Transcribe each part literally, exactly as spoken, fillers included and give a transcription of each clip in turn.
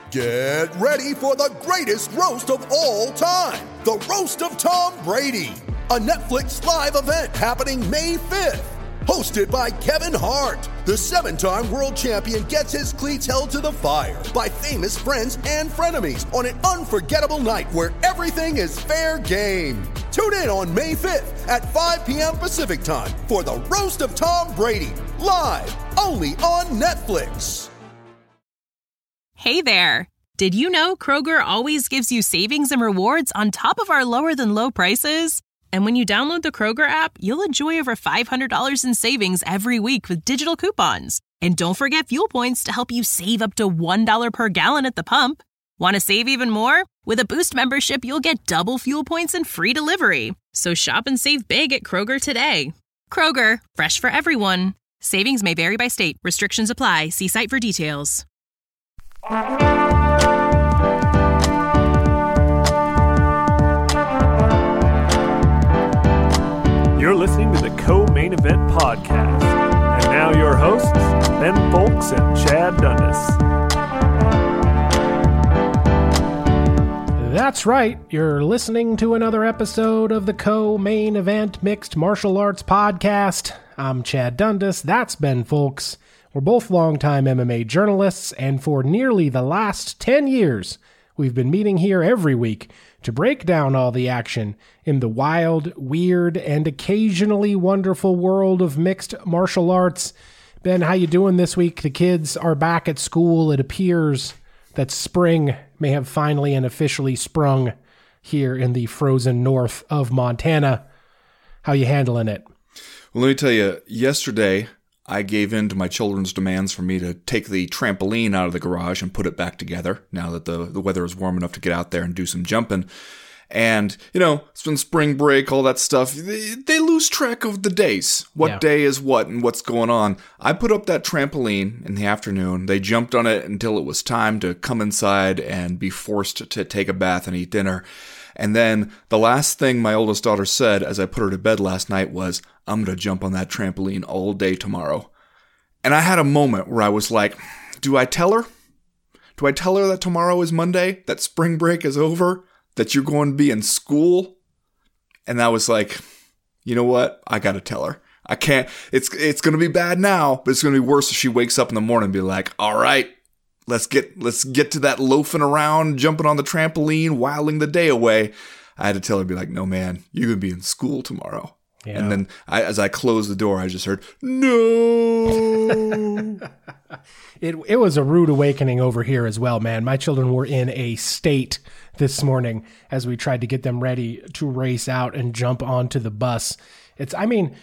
Get ready for the greatest roast of all time, the Roast of Tom Brady, a Netflix live event happening May fifth. Hosted by Kevin Hart, the seven-time world champion gets his cleats held to the fire by famous friends and frenemies on an unforgettable night where everything is fair game. Tune in on May fifth at five p.m. Pacific time for the Roast of Tom Brady, live only on Netflix. Hey there. Did you know Kroger always gives you savings and rewards on top of our lower-than-low prices? And when you download the Kroger app, you'll enjoy over five hundred dollars in savings every week with digital coupons. And don't forget fuel points to help you save up to one dollar per gallon at the pump. Want to save even more? With a Boost membership, you'll get double fuel points and free delivery. So shop and save big at Kroger today. Kroger, fresh for everyone. Savings may vary by state. Restrictions apply. See site for details. You're listening to the Co-Main Event Podcast. And now your hosts, Ben Fowlkes and Chad Dundas. That's right. You're listening to another episode of the Co-Main Event Mixed Martial Arts Podcast. I'm Chad Dundas. That's Ben Fowlkes. We're both longtime M M A journalists, and for nearly the last ten years, we've been meeting here every week to break down all the action in the wild, weird, and occasionally wonderful world of mixed martial arts. Ben, how you doing this week? The kids are back at school. It appears that spring may have finally and officially sprung here in the frozen north of Montana. How you handling it? Well, let me tell you, yesterday I gave in to my children's demands for me to take the trampoline out of the garage and put it back together now that the, the weather is warm enough to get out there and do some jumping. And, you know, it's been spring break, all that stuff. They, they lose track of the days. What yeah. day is what and what's going on. I put up that trampoline in the afternoon. They jumped on it until it was time to come inside and be forced to take a bath and eat dinner. And then the last thing my oldest daughter said as I put her to bed last night was, I'm going to jump on that trampoline all day tomorrow. And I had a moment where I was like, do I tell her? Do I tell her that tomorrow is Monday? That spring break is over? That you're going to be in school? And I was like, you know what? I got to tell her. I can't. It's it's going to be bad now, but it's going to be worse if she wakes up in the morning and be like, all right, let's get let's get to that loafing around, jumping on the trampoline, whiling the day away. I had to tell her, be like, no, man, you're going to be in school tomorrow. Yeah. And then I, as I closed the door, I just heard, no. it it was a rude awakening over here as well, man. My children were in a state this morning as we tried to get them ready to race out and jump onto the bus. It's, I mean,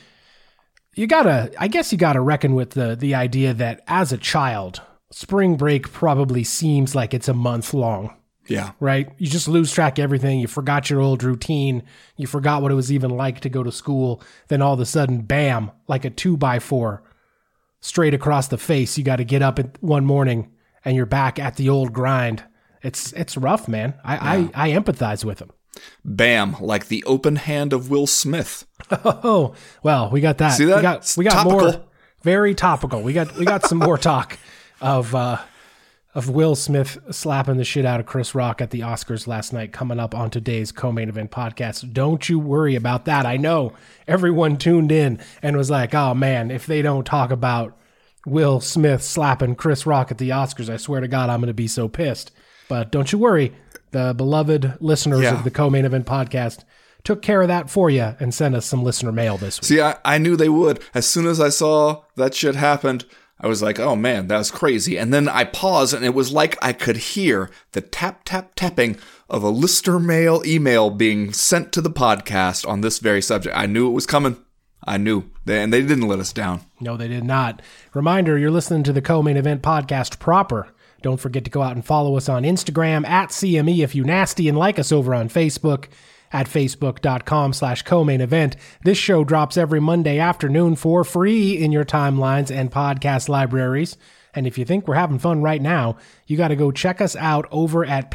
you gotta, I guess you gotta reckon with the the idea that as a child, spring break probably seems like it's a month long. Yeah. Right? You just lose track of everything. You forgot your old routine. You forgot what it was even like to go to school. Then all of a sudden, bam, like a two by four straight across the face. You got to get up at one morning and you're back at the old grind. It's it's rough, man. I, yeah. I, I empathize with him. Bam, like the open hand of Will Smith. Oh, well, we got that. See that? We got, it's we got topical. more. Very topical. We got we got some more talk of uh, of Will Smith slapping the shit out of Chris Rock at the Oscars last night coming up on today's Co-Main Event Podcast. Don't you worry about that. I know everyone tuned in and was like, oh man, if they don't talk about Will Smith slapping Chris Rock at the Oscars, I swear to God, I'm going to be so pissed. But don't you worry. The beloved listeners yeah. of the Co-Main Event Podcast took care of that for you and sent us some listener mail this week. See, I, I knew they would. As soon as I saw that shit happened, I was like, oh man, that was crazy. And then I paused and it was like I could hear the tap, tap, tapping of a listener mail email being sent to the podcast on this very subject. I knew it was coming. I knew. They, and they didn't let us down. No, they did not. Reminder, you're listening to the Co-Main Event Podcast proper. Don't forget to go out and follow us on Instagram at C M E if you nasty, and like us over on Facebook at facebook.com slash co-main event. This show drops every Monday afternoon for free in your timelines and podcast libraries. And if you think we're having fun right now, you got to go check us out over at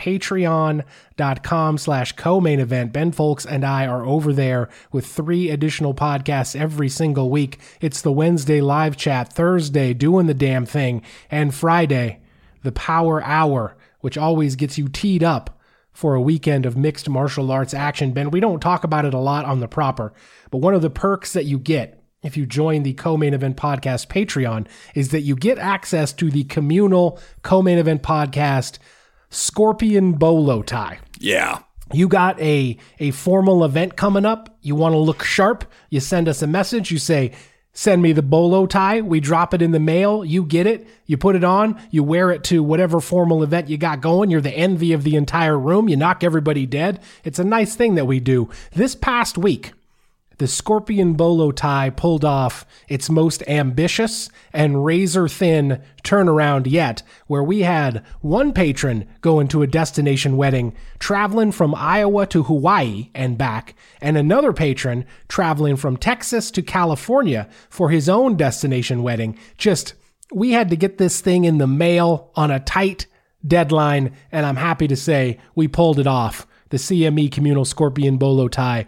patreon.com slash co-main event. Ben Fowlkes and I are over there with three additional podcasts every single week. It's the Wednesday live chat, Thursday doing the damn thing, and Friday, the Power Hour, which always gets you teed up for a weekend of mixed martial arts action. Ben, we don't talk about it a lot on the proper, but one of the perks that you get if you join the Co-Main Event Podcast Patreon is that you get access to the communal Co-Main Event Podcast Scorpion Bolo tie. Yeah. You got a, a formal event coming up. You want to look sharp. You send us a message. You say, send me the bolo tie. We drop it in the mail. You get it. You put it on. You wear it to whatever formal event you got going. You're the envy of the entire room. You knock everybody dead. It's a nice thing that we do. This past week, the Scorpion Bolo tie pulled off its most ambitious and razor-thin turnaround yet, where we had one patron going to a destination wedding, traveling from Iowa to Hawaii and back, and another patron traveling from Texas to California for his own destination wedding. Just, we had to get this thing in the mail on a tight deadline, and I'm happy to say we pulled it off. The C M E Communal Scorpion Bolo tie,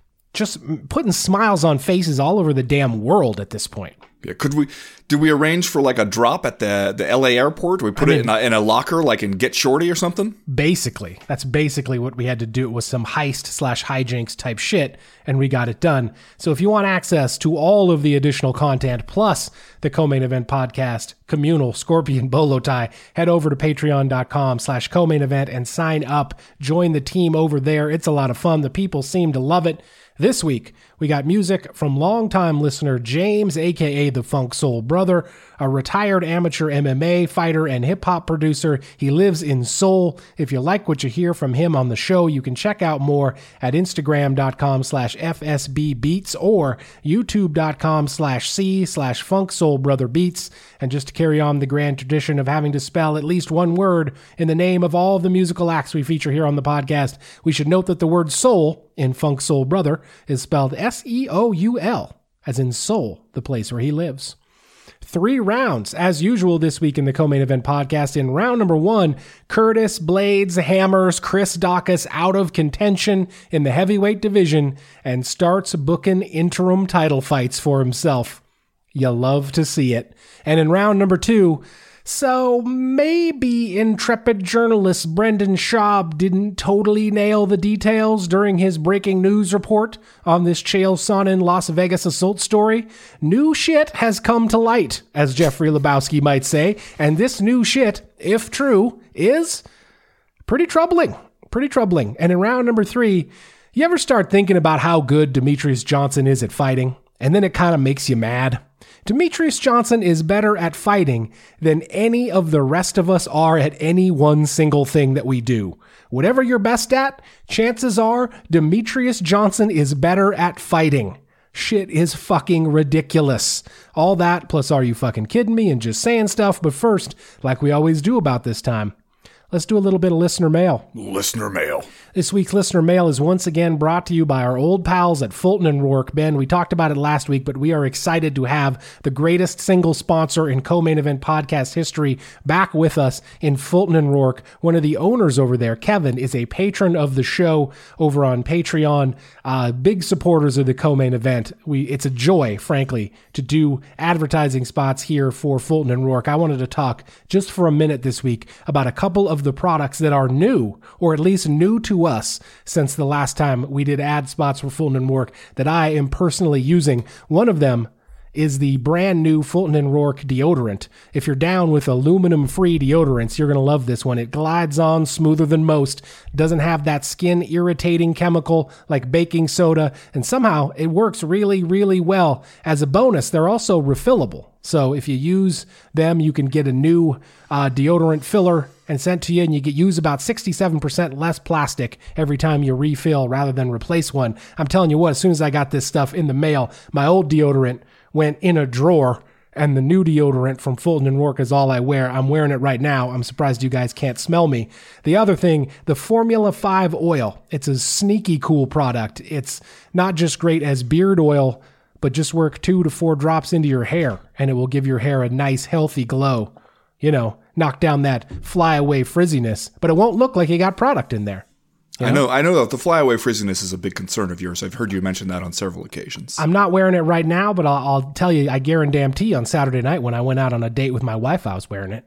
just putting smiles on faces all over the damn world at this point. Yeah, could we? Did we arrange for like a drop at the the L A airport? We put I mean, it in a, in a locker, like in Get Shorty or something. Basically, that's basically what we had to do. It was some heist slash hijinks type shit, and we got it done. So if you want access to all of the additional content plus the Co-Main Event Podcast Communal Scorpion Bolo tie, head over to patreon dot com slash co-main event and sign up. Join the team over there. It's a lot of fun. The people seem to love it. This week, we got music from longtime listener James, a k a the Funk Soul Brother, a retired amateur M M A fighter and hip-hop producer. He lives in Seoul. If you like what you hear from him on the show, you can check out more at instagram dot com slash F S B beats or youtube dot com slash C slash Funk Soul Brother Beats. And just to carry on the grand tradition of having to spell at least one word in the name of all of the musical acts we feature here on the podcast, we should note that the word soul in Funk Soul Brother is spelled S E O U L, as in Seoul, the place where he lives. Three rounds, as usual this week in the Co-Main Event Podcast. In round number one, Curtis Blades hammers Chris Daukaus out of contention in the heavyweight division and starts booking interim title fights for himself. You love to see it. And in round number two, so maybe intrepid journalist Brendan Schaub didn't totally nail the details during his breaking news report on this Chael Sonnen Las Vegas assault story. New shit has come to light, as Jeffrey Lebowski might say, and this new shit, if true, is pretty troubling. Pretty troubling. And in round number three, you ever start thinking about how good Demetrious Johnson is at fighting, and then it kind of makes you mad? Demetrious Johnson is better at fighting than any of the rest of us are at any one single thing that we do. Whatever you're best at, chances are Demetrious Johnson is better at fighting. Shit is fucking ridiculous. All that, plus are you fucking kidding me and just saying stuff, but first, like we always do about this time, let's do a little bit of listener mail. Listener mail. This week's listener mail is once again brought to you by our old pals at Fulton and Rourke. Ben, we talked about it last week, but we are excited to have the greatest single sponsor in Co-Main Event podcast history back with us in Fulton and Rourke. One of the owners over there, Kevin, is a patron of the show over on Patreon. Uh, big supporters of the Co-Main Event. We, it's a joy, frankly, to do advertising spots here for Fulton and Rourke. I wanted to talk just for a minute this week about a couple of the products that are new, or at least new to us since the last time we did ad spots for Fulton and Rourke that I am personally using. One of them is the brand new Fulton and Rourke deodorant. If you're down with aluminum-free deodorants, you're going to love this one. It glides on smoother than most, doesn't have that skin-irritating chemical like baking soda, and somehow it works really, really well. As a bonus, they're also refillable. So if you use them, you can get a new uh, deodorant filler and sent to you, and you get use about sixty-seven percent less plastic every time you refill rather than replace one. I'm telling you what, as soon as I got this stuff in the mail, my old deodorant went in a drawer, and the new deodorant from Fulton and Rourke is all I wear. I'm wearing it right now. I'm surprised you guys can't smell me. The other thing, the Formula five oil. It's a sneaky cool product. It's not just great as beard oil, but just work two to four drops into your hair, and it will give your hair a nice, healthy glow. You know, knock down that flyaway frizziness, but it won't look like you got product in there. You know? I know, I know that the flyaway frizziness is a big concern of yours. I've heard you mention that on several occasions. I'm not wearing it right now, but I'll, I'll tell you, I guarantee on Saturday night when I went out on a date with my wife, I was wearing it.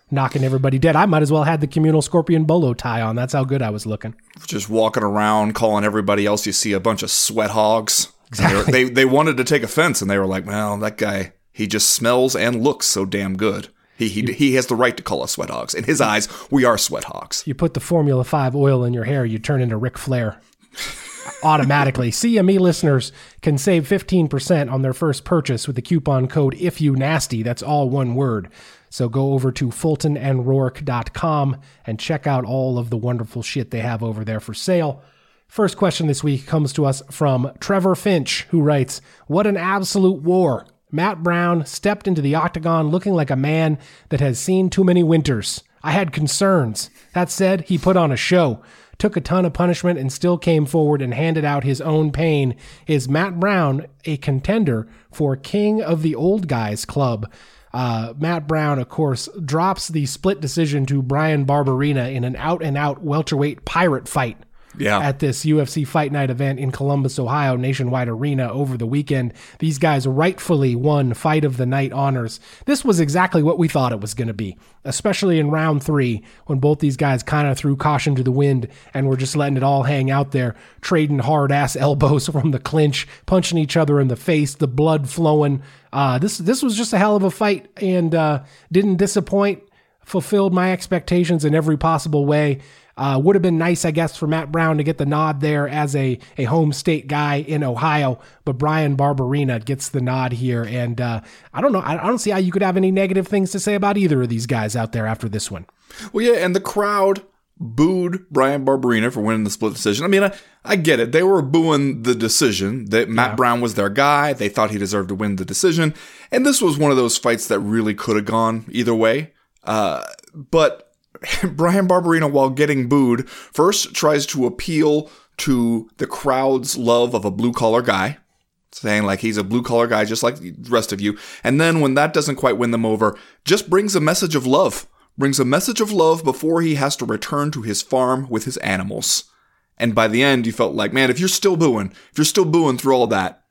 knocking everybody dead. I might as well have had the communal scorpion bolo tie on. That's how good I was looking. Just walking around, calling everybody else you see a bunch of sweat hogs. Exactly. They, they wanted to take offense, and they were like, well, that guy, he just smells and looks so damn good. He he he has the right to call us sweat hogs. In his eyes, we are sweat hogs. You put the Formula five oil in your hair, you turn into Ric Flair. Automatically. C M E listeners can save fifteen percent on their first purchase with the coupon code IFYOUNASTY. That's all one word. So go over to fulton and rourke dot com and check out all of the wonderful shit they have over there for sale. First question this week comes to us from Trevor Finch, who writes, "What an absolute war. Matt Brown stepped into the octagon looking like a man that has seen too many winters. I had concerns. That said, he put on a show, took a ton of punishment, and still came forward and handed out his own pain. Is Matt Brown a contender for King of the Old Guys Club?" Uh, Matt Brown, of course, drops the split decision to Brian Barberina in an out-and-out welterweight pirate fight. Yeah. At this U F C Fight Night event in Columbus, Ohio, Nationwide Arena over the weekend. These guys rightfully won Fight of the Night honors. This was exactly what we thought it was going to be, especially in round three when both these guys kind of threw caution to the wind and were just letting it all hang out there, trading hard-ass elbows from the clinch, punching each other in the face, the blood flowing. Uh, this, this was just a hell of a fight and uh, didn't disappoint, fulfilled my expectations in every possible way. Uh, would have been nice, I guess, for Matt Brown to get the nod there as a, a home state guy in Ohio, but Brian Barberina gets the nod here, and uh, I don't know, I, I don't see how you could have any negative things to say about either of these guys out there after this one. Well, yeah, and the crowd booed Brian Barberina for winning the split decision. I mean, I, I get it. They were booing the decision that Matt yeah. Brown was their guy. They thought he deserved to win the decision, and this was one of those fights that really could have gone either way, uh, but Brian Barberina, while getting booed, first tries to appeal to the crowd's love of a blue-collar guy, saying like he's a blue-collar guy just like the rest of you. And then when that doesn't quite win them over, just brings a message of love. Brings a message of love before he has to return to his farm with his animals. And by the end, you felt like, man, if you're still booing, if you're still booing through all that,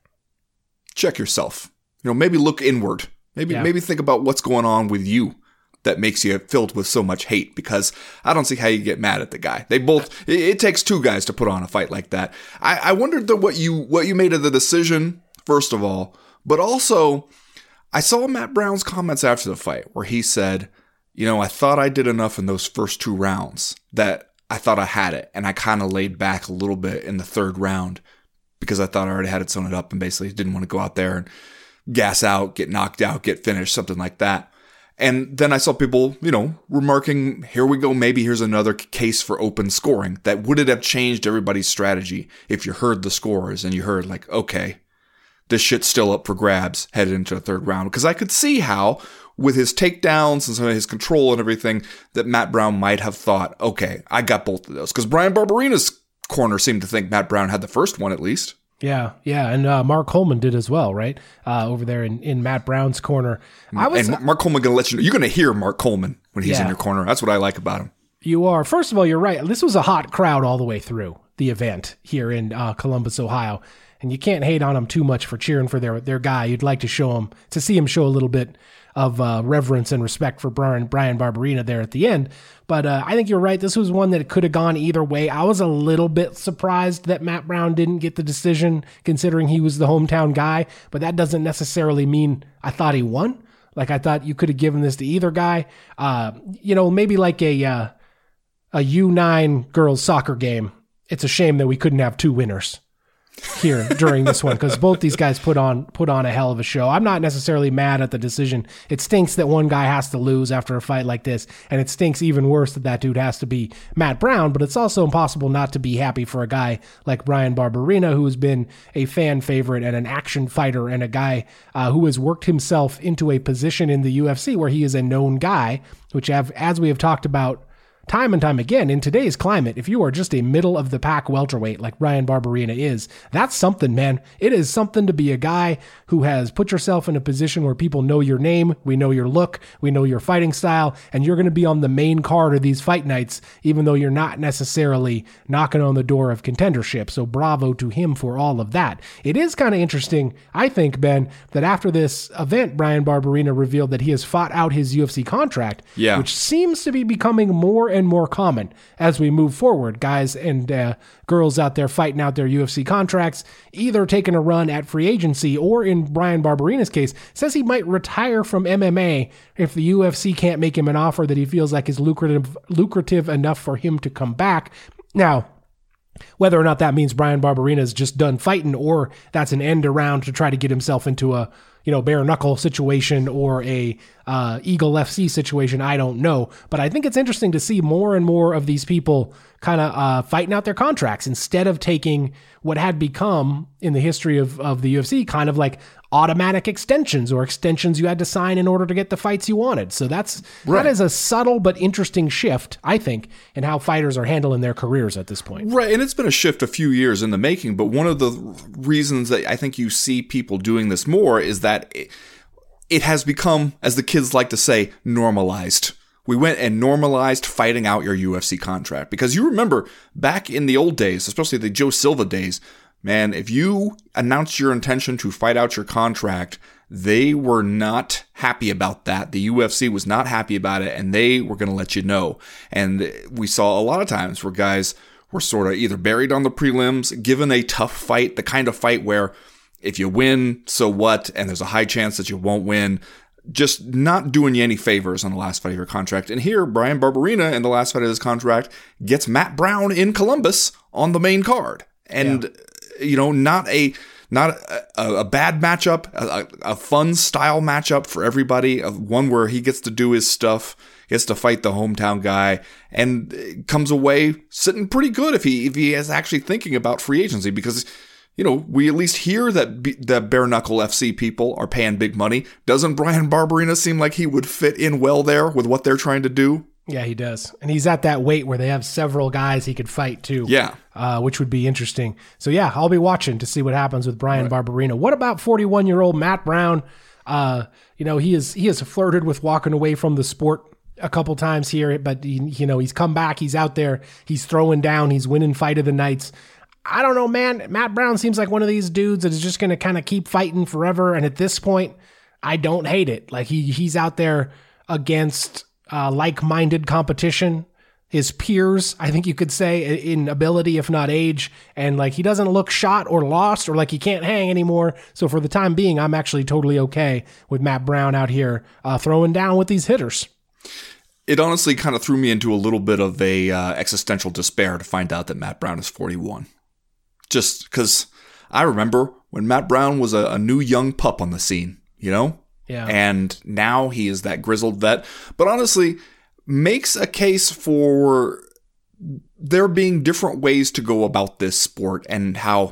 check yourself. You know, maybe look inward. Maybe yeah. maybe think about what's going on with you that makes you filled with so much hate, because I don't see how you get mad at the guy. They both, it, it takes two guys to put on a fight like that. I, I wondered the, what you what you made of the decision, first of all, but also I saw Matt Brown's comments after the fight where he said, you know, I thought I did enough in those first two rounds that I thought I had it, and I kind of laid back a little bit in the third round because I thought I already had it sewn up and basically didn't want to go out there and gas out, get knocked out, get finished, something like that. And then I saw people, you know, remarking, here we go, maybe here's another case for open scoring. That would it have changed everybody's strategy if you heard the scores and you heard like, okay, this shit's still up for grabs headed into the third round. Because I could see how, with his takedowns and some of his control and everything, that Matt Brown might have thought, okay, I got both of those. Because Brian Barberina's corner seemed to think Matt Brown had the first one at least. Yeah, yeah, and uh, Mark Coleman did as well, right? Uh, over there in, in Matt Brown's corner. I was, and Mark Coleman going to let you know. You're going to hear Mark Coleman when he's yeah. in your corner. That's what I like about him. You are. First of all, you're right. This was a hot crowd all the way through the event here in uh, Columbus, Ohio. And you can't hate on them too much for cheering for their, their guy. You'd like to show him, to see him show a little bit of uh, reverence and respect for Brian, Brian Barberina there at the end. But uh, I think you're right. This was one that could have gone either way. I was a little bit surprised that Matt Brown didn't get the decision, considering he was the hometown guy. But that doesn't necessarily mean I thought he won. Like, I thought you could have given this to either guy. Uh, you know, maybe like a uh, a U nine girls soccer game. It's a shame that we couldn't have two winners here during this one, because both these guys put on put on a hell of a show. I'm not necessarily mad at the decision. It stinks that one guy has to lose after a fight like this, and it stinks even worse that that dude has to be Matt Brown, but it's also impossible not to be happy for a guy like Brian Barberina, who has been a fan favorite and an action fighter, and a guy uh, who has worked himself into a position in the U F C where he is a known guy, which have, as we have talked about time and time again, in today's climate, if you are just a middle-of-the-pack welterweight like Bryan Barberena is, that's something, man. It is something to be a guy who has put yourself in a position where people know your name, we know your look, we know your fighting style, and you're going to be on the main card of these fight nights, even though you're not necessarily knocking on the door of contendership. So bravo to him for all of that. It is kind of interesting, I think, Ben, that after this event, Bryan Barberena revealed that he has fought out his U F C contract, yeah. which seems to be becoming more and more common as we move forward. Guys and uh, girls out there fighting out their U F C contracts, either taking a run at free agency or, in Bryan Barberena's case, says he might retire from M M A if the U F C can't make him an offer that he feels like is lucrative, lucrative enough for him to come back. Now, whether or not that means Bryan Barberena is just done fighting or that's an end around to try to get himself into a, you know, bare knuckle situation or a uh, Eagle F C situation, I don't know. But I think it's interesting to see more and more of these people kind of uh, fighting out their contracts instead of taking what had become in the history of, of the U F C kind of like automatic extensions or extensions you had to sign in order to get the fights you wanted. So that's right. That is a subtle but interesting shift, I think, in how fighters are handling their careers at this point. Right, and it's been a shift a few years in the making, but one of the reasons that I think you see people doing this more is that it, it has become, as the kids like to say, normalized. We went and normalized fighting out your U F C contract. Because you remember, back in the old days, especially the Joe Silva days, man, if you announced your intention to fight out your contract, they were not happy about that. The U F C was not happy about it, and they were going to let you know. And we saw a lot of times where guys were sort of either buried on the prelims, given a tough fight, the kind of fight where if you win, so what, and there's a high chance that you won't win, just not doing you any favors on the last fight of your contract. And here, Bryan Barberena, in the last fight of his contract, gets Matt Brown in Columbus on the main card. And... Yeah. You know, not a not a, a bad matchup, a, a fun style matchup for everybody. One where he gets to do his stuff, gets to fight the hometown guy, and comes away sitting pretty good if he if he is actually thinking about free agency. Because, you know, we at least hear that B, that bare knuckle F C people are paying big money. Doesn't Bryan Barberena seem like he would fit in well there with what they're trying to do? Yeah, he does. And he's at that weight where they have several guys he could fight too. Yeah. Uh, which would be interesting. So yeah, I'll be watching to see what happens with Bryan right. Barberena. What about forty-one-year-old Matt Brown? Uh, you know, he is he has flirted with walking away from the sport a couple times here, but he, you know, he's come back, he's out there, he's throwing down, he's winning fight of the nights. I don't know, man. Matt Brown seems like one of these dudes that is just going to kind of keep fighting forever. And at this point, I don't hate it. Like he he's out there against Uh, like-minded competition, his peers, I think you could say, in ability, if not age, and like he doesn't look shot or lost or like he can't hang anymore. So for the time being, I'm actually totally okay with Matt Brown out here uh, throwing down with these hitters. It honestly kind of threw me into a little bit of a uh, existential despair to find out that Matt Brown is forty-one. Just because I remember when Matt Brown was a, a new young pup on the scene, you know? Yeah. And now he is that grizzled vet, but honestly makes a case for there being different ways to go about this sport and how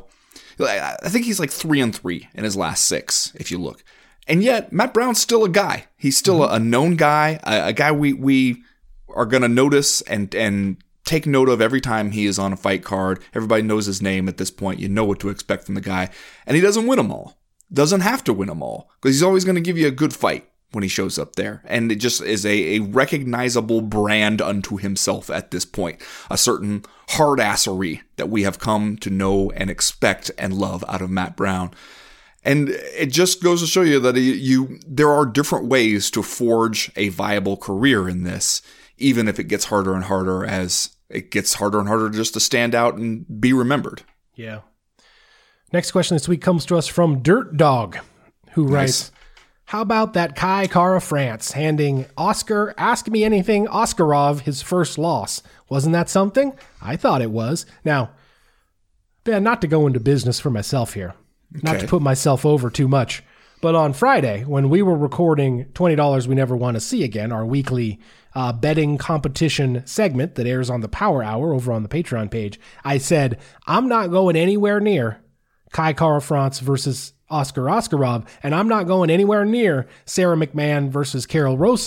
I think he's like three and three in his last six, if you look. And yet Matt Brown's still a guy. He's still mm-hmm. a, a known guy, a, a guy we, we are going to notice and, and take note of every time he is on a fight card. Everybody knows his name at this point. You know what to expect from the guy, and he doesn't win them all. Doesn't have to win them all because he's always going to give you a good fight when he shows up there. And it just is a, a recognizable brand unto himself at this point. A certain hard-assery that we have come to know and expect and love out of Matt Brown. And it just goes to show you that you, you there are different ways to forge a viable career in this, even if it gets harder and harder as it gets harder and harder just to stand out and be remembered. Yeah. Next question this week comes to us from Dirt Dog, who nice. writes, how about that Kai Kara France handing Oscar Ask Me Anything Oskarov his first loss? Wasn't that something? I thought it was. Now, Ben, not to go into business for myself here, okay. not to put myself over too much, but on Friday, when we were recording twenty dollars We Never Want to See Again, our weekly uh, betting competition segment that airs on the Power Hour over on the Patreon page, I said, I'm not going anywhere near Kai Kara France versus Oscar Oskarov, and I'm not going anywhere near Sarah McMahon versus Carol Rosa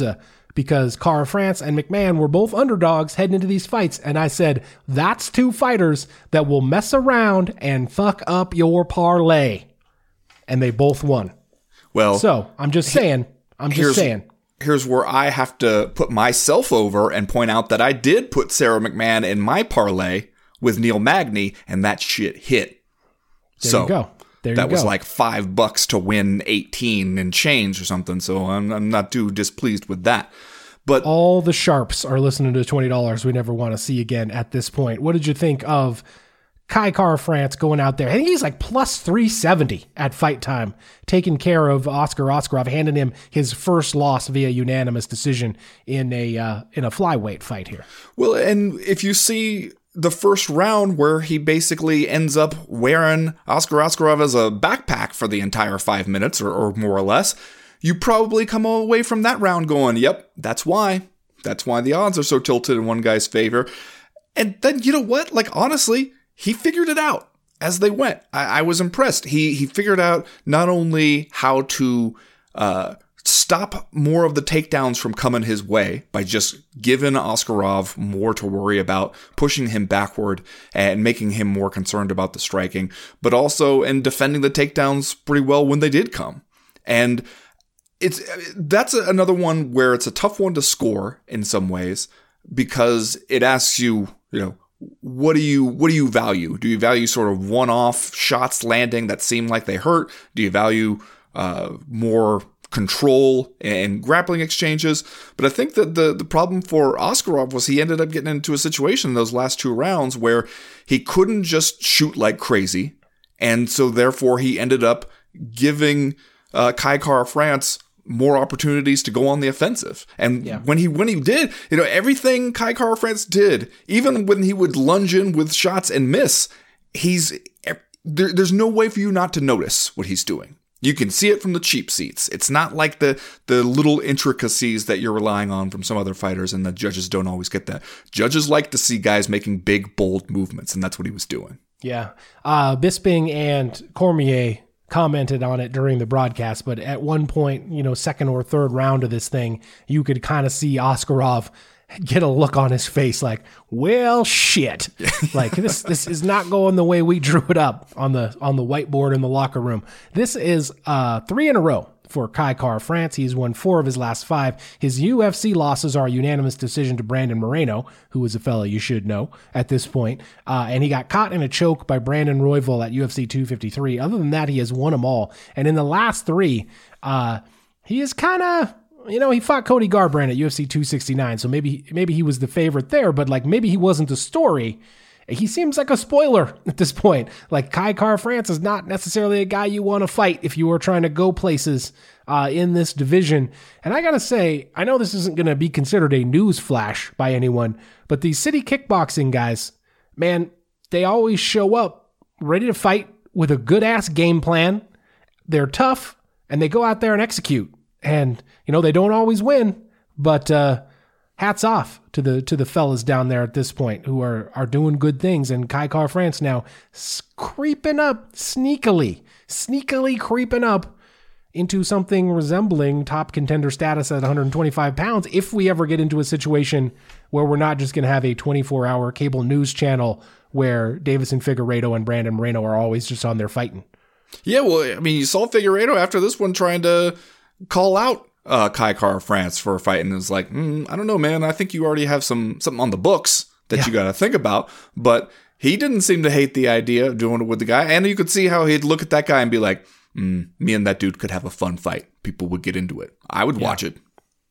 because Cara France and McMahon were both underdogs heading into these fights. And I said, that's two fighters that will mess around and fuck up your parlay. And they both won. Well, so I'm just saying, I'm just saying. Here's where I have to put myself over and point out that I did put Sarah McMahon in my parlay with Neil Magny, and that shit hit. There so you go. There that you go. was like five bucks to win eighteen and change or something. So I'm I'm not too displeased with that. But all the sharps are listening to twenty dollars we never want to see again at this point. What did you think of Kai Cara France going out there? I think he's like plus three seventy at fight time, taking care of Oscar Oskarov, handing him his first loss via unanimous decision in a uh, in a flyweight fight here. Well, and if you see the first round where he basically ends up wearing Oscar Oskarov as a backpack for the entire five minutes or, or more or less, you probably come away from that round going, yep, that's why. That's why the odds are so tilted in one guy's favor. And then, you know what? Like, honestly, he figured it out as they went. I, I was impressed. He he figured out not only how to uh, stop more of the takedowns from coming his way by just giving Oskarov more to worry about, pushing him backward and making him more concerned about the striking, but also in defending the takedowns pretty well when they did come. And it's that's another one where it's a tough one to score in some ways because it asks you, you know, what do you what do you value? Do you value sort of one-off shots landing that seem like they hurt? Do you value uh, more control and grappling exchanges? But I think that the, the problem for Oskarov was he ended up getting into a situation in those last two rounds where he couldn't just shoot like crazy. And so therefore he ended up giving uh, Kai Cara France more opportunities to go on the offensive. And yeah. when he when he did, you know, everything Kai Cara France did, even when he would lunge in with shots and miss, he's there, there's no way for you not to notice what he's doing. You can see it from the cheap seats. It's not like the the little intricacies that you're relying on from some other fighters, and the judges don't always get that. Judges like to see guys making big, bold movements, and that's what he was doing. Yeah. Uh, Bisping and Cormier commented on it during the broadcast, but at one point, you know, second or third round of this thing, you could kind of see Oskarov get a look on his face like, well, shit. Like this, this is not going the way we drew it up on the, on the whiteboard in the locker room. This is uh three in a row for Kai Cara France. He's won four of his last five. His U F C losses are a unanimous decision to Brandon Moreno, who is a fella you should know at this point. Uh, and he got caught in a choke by Brandon Royval at U F C two fifty-three. Other than that, he has won them all. And in the last three, uh, he is kind of, you know, he fought Cody Garbrandt at U F C two sixty-nine, so maybe maybe he was the favorite there, but like maybe he wasn't the story. He seems like a spoiler at this point. Like Kai Cara France is not necessarily a guy you want to fight if you are trying to go places uh, in this division. And I got to say, I know this isn't going to be considered a news flash by anyone, but these city kickboxing guys, man, they always show up ready to fight with a good-ass game plan. They're tough, and they go out there and execute. And, you know, they don't always win, but uh, hats off to the to the fellas down there at this point who are are doing good things. And Kai Cara France now creeping up, sneakily, sneakily creeping up into something resembling top contender status at one hundred twenty-five pounds if we ever get into a situation where we're not just going to have a twenty-four hour cable news channel where Davison Figueiredo and Brandon Moreno are always just on there fighting. Yeah, well, I mean, you saw Figueiredo after this one trying to call out uh, Kai Cara France for a fight, and it was like, mm, I don't know, man. I think you already have some something on the books that yeah. you got to think about. But he didn't seem to hate the idea of doing it with the guy, and you could see how he'd look at that guy and be like, mm, me and that dude could have a fun fight. People would get into it. I would yeah. watch it.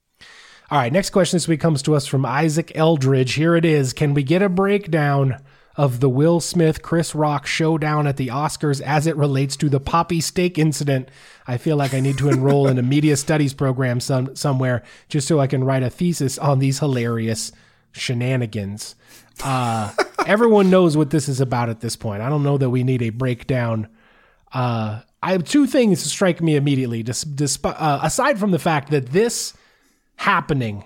All right, next question this week comes to us from Isaac Eldridge. Here it is. Can we get a breakdown of the Will Smith, Chris Rock showdown at the Oscars as it relates to the Poppy steak incident? I feel like I need to enroll in a media studies program some, somewhere just so I can write a thesis on these hilarious shenanigans. Uh, everyone knows what this is about at this point. I don't know that we need a breakdown. Uh, I have two things to strike me immediately, just, just, uh, aside from the fact that this happening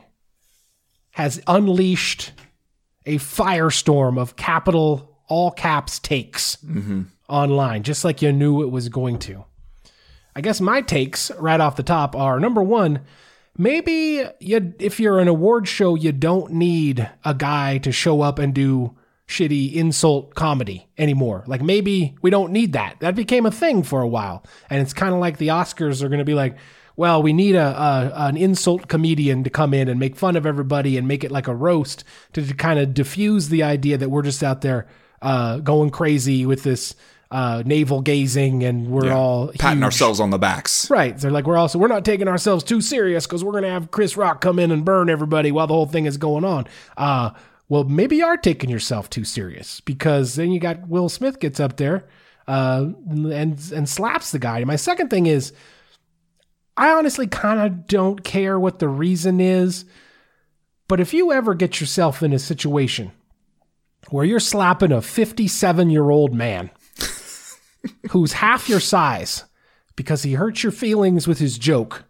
has unleashed a firestorm of capital, all caps takes mm-hmm. online, just like you knew it was going to. I guess my takes right off the top are, number one, maybe you, if you're an award show, you don't need a guy to show up and do shitty insult comedy anymore. Like maybe we don't need that. That became a thing for a while. And it's kind of like the Oscars are going to be like, well, we need a, a an insult comedian to come in and make fun of everybody and make it like a roast to, to kind of diffuse the idea that we're just out there uh, going crazy with this uh, navel gazing and we're yeah. all patting huge. ourselves on the backs. Right. They're like, we're also, we're not taking ourselves too serious because we're going to have Chris Rock come in and burn everybody while the whole thing is going on. Uh, well, maybe you are taking yourself too serious, because then you got Will Smith gets up there uh, and and slaps the guy. And my second thing is, I honestly kind of don't care what the reason is, but if you ever get yourself in a situation where you're slapping a fifty-seven-year-old man who's half your size because he hurt your feelings with his joke,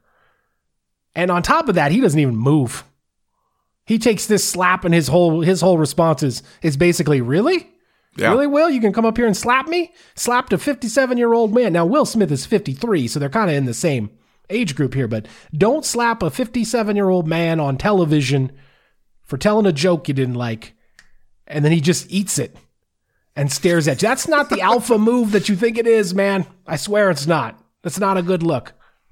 and on top of that, he doesn't even move. He takes this slap and his whole his whole response is, is basically, really? Yeah. Really, Will? You can come up here and slap me? Slapped a fifty-seven-year-old man. Now, Will Smith is fifty-three, so they're kind of in the same age group here, but don't slap a fifty-seven-year-old man on television for telling a joke you didn't like, and then he just eats it and stares at you. That's not the alpha move that you think it is, man. I swear it's not. That's not a good look.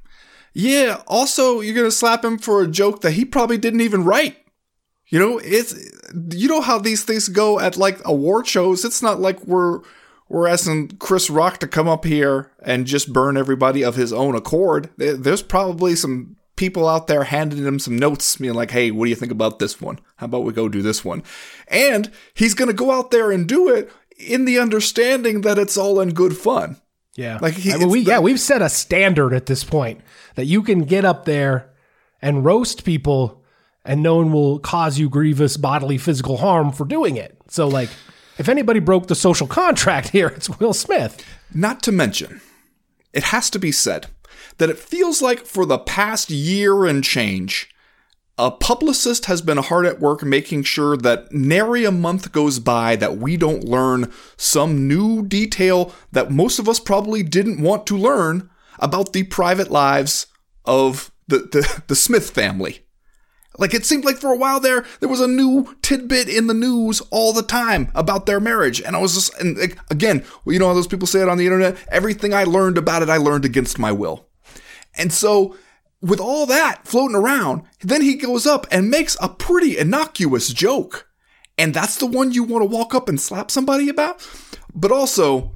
Yeah, also, you're going to slap him for a joke that he probably didn't even write. You know, it's, you know how these things go at like award shows. It's not like we're, we're asking Chris Rock to come up here and just burn everybody of his own accord. There's probably some people out there handing him some notes, being like, hey, what do you think about this one? How about we go do this one? And he's going to go out there and do it in the understanding that it's all in good fun. Yeah. Like he, I mean, we, the, yeah, we've set a standard at this point that you can get up there and roast people and no one will cause you grievous bodily physical harm for doing it. So, like, if anybody broke the social contract here, it's Will Smith. Not to mention, it has to be said that it feels like for the past year and change, a publicist has been hard at work making sure that nary a month goes by that we don't learn some new detail that most of us probably didn't want to learn about the private lives of the, the, the Smith family. Like, it seemed like for a while there, there was a new tidbit in the news all the time about their marriage. And I was just, and again, you know how those people say it on the internet? Everything I learned about it, I learned against my will. And so, with all that floating around, then he goes up and makes a pretty innocuous joke. And that's the one you want to walk up and slap somebody about? But also,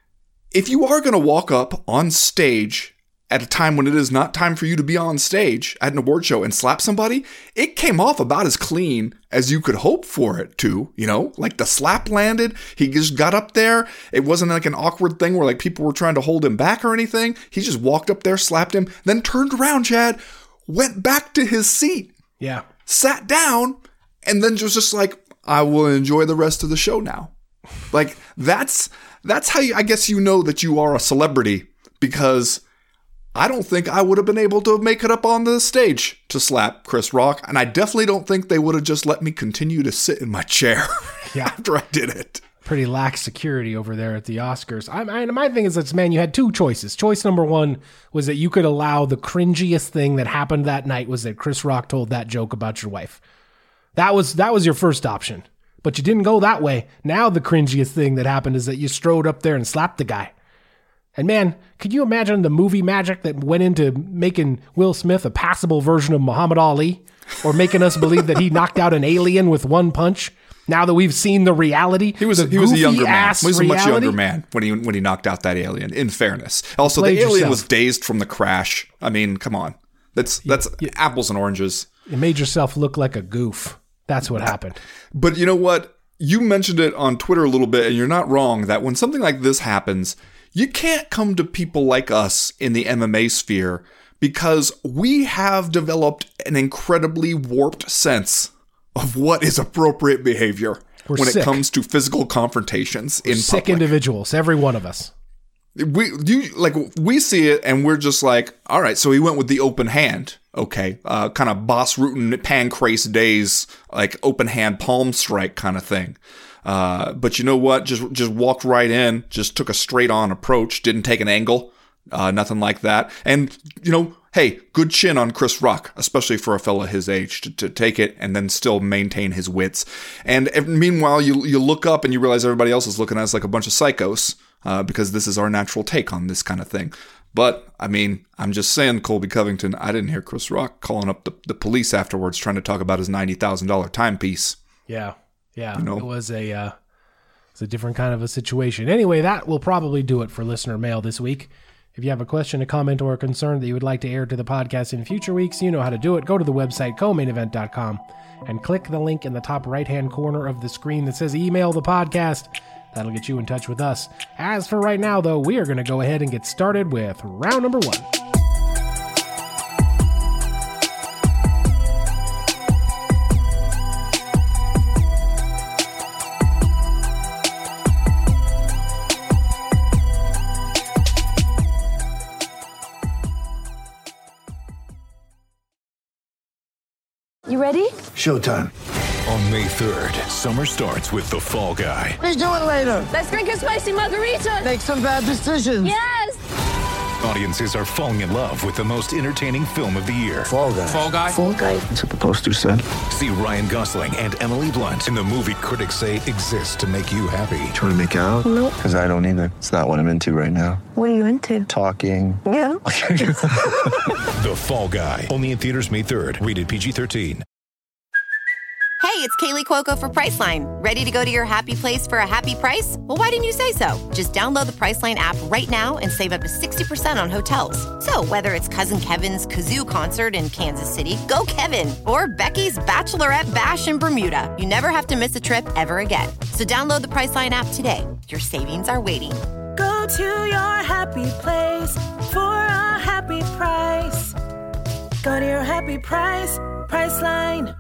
if you are going to walk up on stage at a time when it is not time for you to be on stage at an award show and slap somebody, it came off about as clean as you could hope for it to, you know? Like, the slap landed, he just got up there, it wasn't like an awkward thing where like people were trying to hold him back or anything, he just walked up there, slapped him, then turned around, Chad, went back to his seat, yeah, sat down, and then just, just like, I will enjoy the rest of the show now. Like, that's, that's how you, I guess you know that you are a celebrity, because I don't think I would have been able to make it up on the stage to slap Chris Rock, and I definitely don't think they would have just let me continue to sit in my chair yeah. after I did it. Pretty lax security over there at the Oscars. I, I, my thing is that, man, you had two choices. Choice number one was that you could allow the cringiest thing that happened that night was that Chris Rock told that joke about your wife. That was that was your first option, but you didn't go that way. Now the cringiest thing that happened is that you strode up there and slapped the guy. And man, could you imagine the movie magic that went into making Will Smith a passable version of Muhammad Ali, or making us believe that he knocked out an alien with one punch? Now that we've seen the reality, he was the he was a younger man. He was a much reality. younger man when he when he knocked out that alien. In fairness, also the alien yourself. was dazed from the crash. I mean, come on, that's that's you, you, apples and oranges. You made yourself look like a goof. That's what happened. But you know what? You mentioned it on Twitter a little bit, and you're not wrong that when something like this happens, you can't come to people like us in the M M A sphere because we have developed an incredibly warped sense of what is appropriate behavior We're when sick. it comes to physical confrontations We're in sick public. individuals, every one of us. We you like we see it and we're just like, all right, so he went with the open hand. Okay, uh, kind of Boss Rutan Pancrase days, like open hand palm strike kind of thing. Uh, but you know what? Just just walked right in, just took a straight on approach, didn't take an angle, uh, nothing like that. And, you know, hey, good chin on Chris Rock, especially for a fella his age, to, to take it and then still maintain his wits. And meanwhile, you you look up and you realize everybody else is looking at us like a bunch of psychos, uh, because this is our natural take on this kind of thing. But, I mean, I'm just saying, Colby Covington, I didn't hear Chris Rock calling up the, the police afterwards trying to talk about his ninety thousand dollars timepiece. Yeah, yeah, you know? It was a... Uh... It's a different kind of a situation. Anyway, that will probably do it for listener mail this week. If you have a question, a comment, or a concern that you would like to air to the podcast in future weeks, you know how to do it. Go to the website, co main event dot com, and click the link in the top right-hand corner of the screen that says email the podcast. That'll get you in touch with us. As for right now, though, we are going to go ahead and get started with round number one. You ready? Showtime. On May third, summer starts with The Fall Guy. Let's do it later. Let's drink a spicy margarita. Make some bad decisions. Yes. Audiences are falling in love with the most entertaining film of the year. Fall Guy. Fall Guy? Fall Guy. That's what the poster said. See Ryan Gosling and Emily Blunt in the movie critics say exists to make you happy. Trying to make it out? Nope. Because I don't either. It's not what I'm into right now. What are you into? Talking. Yeah. The Fall Guy. Only in theaters May third. Rated P G thirteen. Hey, it's Kaylee Cuoco for Priceline. Ready to go to your happy place for a happy price? Well, why didn't you say so? Just download the Priceline app right now and save up to sixty percent on hotels. So whether it's Cousin Kevin's Kazoo Concert in Kansas City, go Kevin, or Becky's Bachelorette Bash in Bermuda, you never have to miss a trip ever again. So download the Priceline app today. Your savings are waiting. Go to your happy place for a happy price. Go to your happy price, Priceline.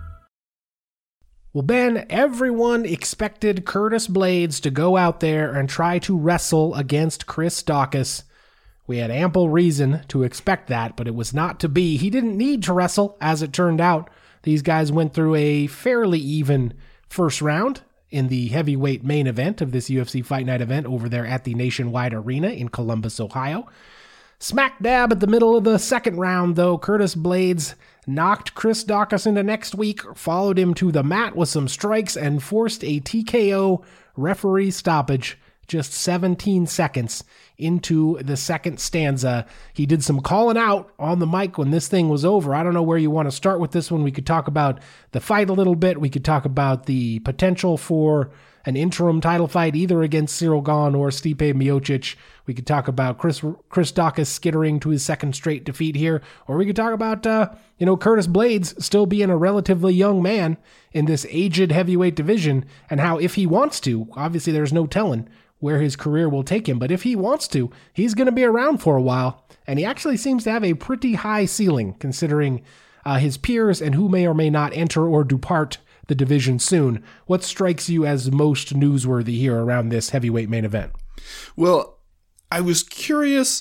Well, Ben, everyone expected Curtis Blaydes to go out there and try to wrestle against Chris Daukaus. We had ample reason to expect that, but it was not to be. He didn't need to wrestle, as it turned out. These guys went through a fairly even first round in the heavyweight main event of this U F C Fight Night event over there at the Nationwide Arena in Columbus, Ohio. Smack dab at the middle of the second round, though, Curtis Blaydes knocked Chris Daukaus into next week, followed him to the mat with some strikes, and forced a T K O referee stoppage just seventeen seconds into the second stanza. He did some calling out on the mic when this thing was over. I don't know where you want to start with this one. We could talk about the fight a little bit. We could talk about the potential for an interim title fight either against Cyril Gane or Stipe Miocic. We could talk about Chris Chris Daukaus skittering to his second straight defeat here, or we could talk about uh, you know Curtis Blaydes still being a relatively young man in this aged heavyweight division, and how if he wants to, obviously there's no telling where his career will take him, but if he wants to, he's going to be around for a while, and he actually seems to have a pretty high ceiling considering uh, his peers and who may or may not enter or depart the division soon. What strikes you as most newsworthy here around this heavyweight main event? Well, I was curious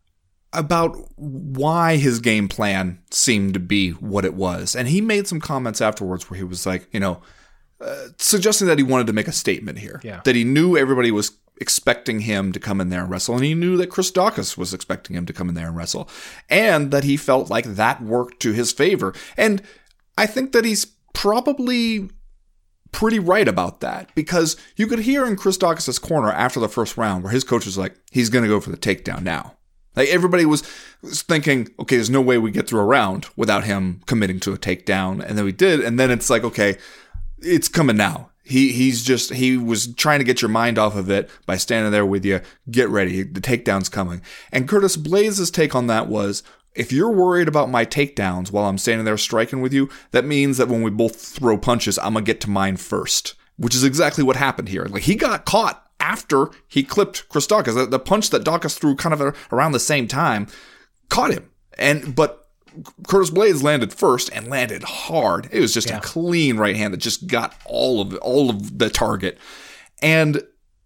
about why his game plan seemed to be what it was. And he made some comments afterwards where he was like, you know, uh, suggesting that he wanted to make a statement here. Yeah. That he knew everybody was expecting him to come in there and wrestle, and he knew that Chris Daukaus was expecting him to come in there and wrestle, and that he felt like that worked to his favor. And I think that he's probably pretty right about that, because you could hear in Chris Daukaus' corner after the first round where his coach was like, he's going to go for the takedown now. Like everybody was, was thinking, okay, there's no way we get through a round without him committing to a takedown. And then we did. And then it's like, okay, it's coming now. He he's just, he was trying to get your mind off of it by standing there with you. Get ready. The takedown's coming. And Curtis Blaydes' take on that was, if you're worried about my takedowns while I'm standing there striking with you, that means that when we both throw punches, I'm going to get to mine first, which is exactly what happened here. Like he got caught after he clipped Chris Daukaus. The, the punch that Daukaus threw kind of a, around the same time caught him. And, but Curtis Blaydes landed first and landed hard. It was just yeah. a clean right hand that just got all of, all of the target. And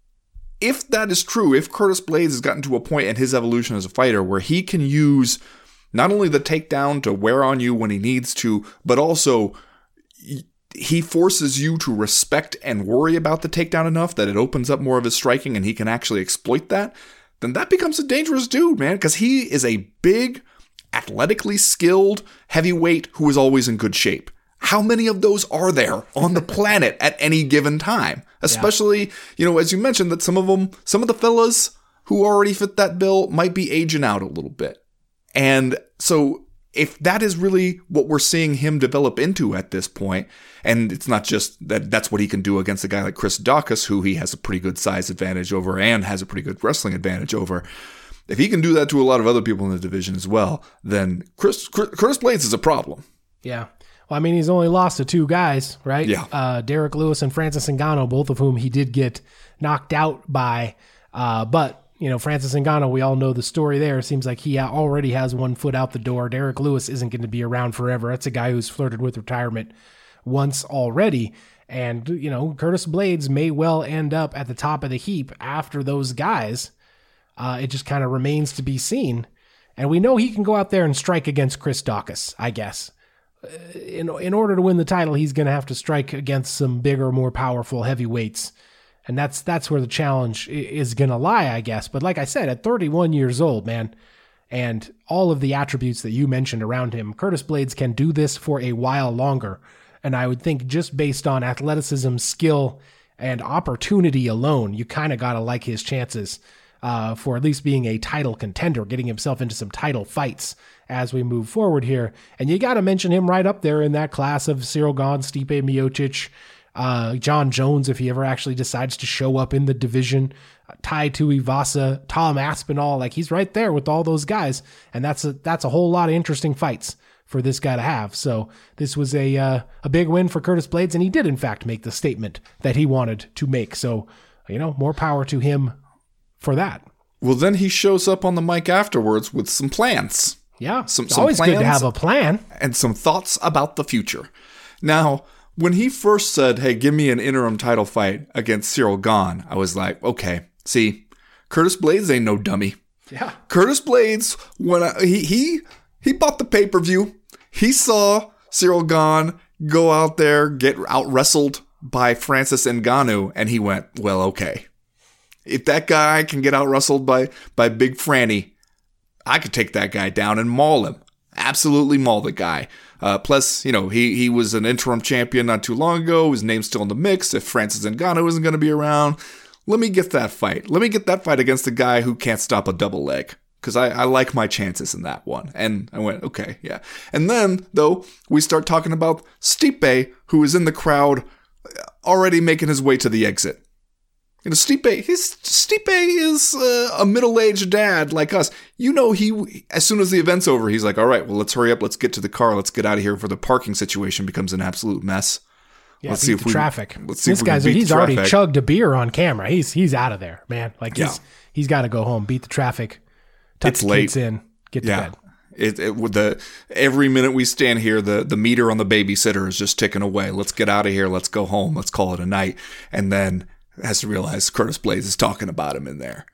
if that is true, if Curtis Blaydes has gotten to a point in his evolution as a fighter where he can use not only the takedown to wear on you when he needs to, but also he forces you to respect and worry about the takedown enough that it opens up more of his striking and he can actually exploit that, then that becomes a dangerous dude, man, because he is a big, athletically skilled heavyweight who is always in good shape. How many of those are there on the planet at any given time? Especially, yeah. you know, as you mentioned, that some of them, some of the fellas who already fit that bill might be aging out a little bit. And so if that is really what we're seeing him develop into at this point, and it's not just that that's what he can do against a guy like Chris Daukaus, who he has a pretty good size advantage over and has a pretty good wrestling advantage over. If he can do that to a lot of other people in the division as well, then Chris, Chris, Curtis Blaydes is a problem. Yeah. Well, I mean, he's only lost to two guys, right? Yeah. Uh, Derek Lewis and Francis Ngannou, both of whom he did get knocked out by. Uh, but, you know, Francis Ngannou, we all know the story there. It seems like he already has one foot out the door. Derek Lewis isn't going to be around forever. That's a guy who's flirted with retirement once already. And, you know, Curtis Blaydes may well end up at the top of the heap after those guys. Uh, it just kind of remains to be seen. And we know he can go out there and strike against Chris Daukaus, I guess. In in order to win the title, he's going to have to strike against some bigger, more powerful heavyweights. And that's that's where the challenge is going to lie, I guess. But like I said, at thirty-one years old, man, and all of the attributes that you mentioned around him, Curtis Blaydes can do this for a while longer. And I would think just based on athleticism, skill, and opportunity alone, you kind of got to like his chances uh, for at least being a title contender, getting himself into some title fights as we move forward here. And you got to mention him right up there in that class of Ciryl Gane, Stipe Miocic, uh, John Jones, if he ever actually decides to show up in the division, uh, Tai Tuivasa, Tom Aspinall, like he's right there with all those guys. And that's a, that's a whole lot of interesting fights for this guy to have. So this was a, uh, a big win for Curtis Blaydes. And he did in fact make the statement that he wanted to make. So, you know, more power to him for that. Well, then he shows up on the mic afterwards with some plans. Yeah, some, it's some always plans good to have a plan. And some thoughts about the future. Now, when he first said, hey, give me an interim title fight against Ciryl Gane, I was like, okay, see, Curtis Blaydes ain't no dummy. Yeah. Curtis Blaydes, when I, he, he, he bought the pay-per-view, he saw Ciryl Gane go out there, get out-wrestled by Francis Ngannou, and he went, well, okay. If that guy can get out-wrestled by, by Big Franny, I could take that guy down and maul him. Absolutely maul the guy. Uh, plus, you know, he, he was an interim champion not too long ago. His name's still in the mix. If Francis Ngannou isn't going to be around, let me get that fight. Let me get that fight against the guy who can't stop a double leg. Because I, I like my chances in that one. And I went, okay, yeah. And then, though, we start talking about Stipe, who is in the crowd already making his way to the exit. You know, Stipe, his, Stipe is uh, a middle-aged dad like us. You know, he as soon as the event's over, he's like, all right, well, let's hurry up. Let's get to the car. Let's get out of here before the parking situation becomes an absolute mess. Yeah, let's beat see if the we, traffic. Let's see this if we can guy's beat he's the already traffic. chugged a beer on camera. He's he's out of there, man. Like he's Yeah. he's got to go home, beat the traffic, tuck It's the late. kids in, get to Yeah. bed. It, it with the every minute we stand here, the the meter on the babysitter is just ticking away. Let's get out of here. Let's go home. Let's call it a night. And then has to realize Curtis Blaydes is talking about him in there.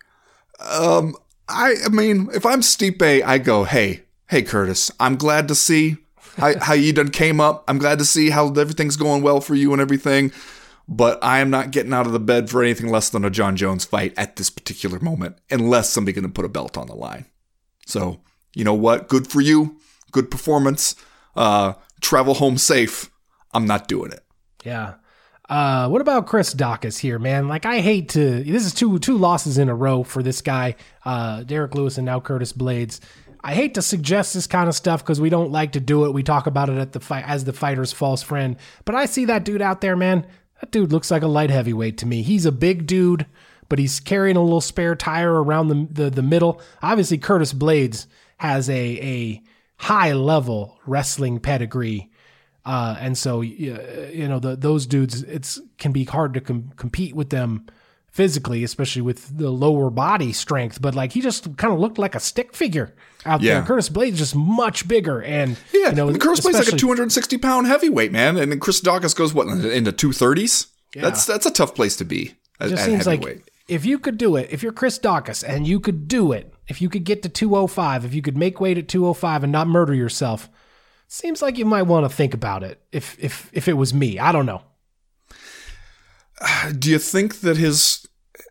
Um, I, I mean, if I'm Stipe, I go, hey, hey, Curtis, I'm glad to see how, how you done came up. I'm glad to see how everything's going well for you and everything. But I am not getting out of the bed for anything less than a John Jones fight at this particular moment, unless somebody's going to put a belt on the line. So, you know what? Good for you. Good performance. Uh, travel home safe. I'm not doing it. Yeah. Uh, what about Chris Daukaus here, man? Like, I hate to. This is two two losses in a row for this guy, uh, Derek Lewis, and now Curtis Blaydes. I hate to suggest this kind of stuff because we don't like to do it. We talk about it at the fight as the fighter's false friend. But I see that dude out there, man. That dude looks like a light heavyweight to me. He's a big dude, but he's carrying a little spare tire around the the, the middle. Obviously, Curtis Blaydes has a a high level wrestling pedigree. Uh, and so, you know, the, those dudes, it's can be hard to com- compete with them physically, especially with the lower body strength. But like, he just kind of looked like a stick figure out Yeah. there. Curtis Blaydes is just much bigger. And, Yeah, you know, and Curtis Blaydes like a especially- two hundred sixty pound heavyweight, man. And then Chris Daukaus goes, what, into two thirties? Yeah. That's that's a tough place to be It at, just at seems heavyweight. like if you could do it, if you're Chris Daukaus and you could do it, if you could get to two oh five, if you could make weight at two oh five and not murder yourself, seems like you might want to think about it if if if it was me. I don't know. Do you think that his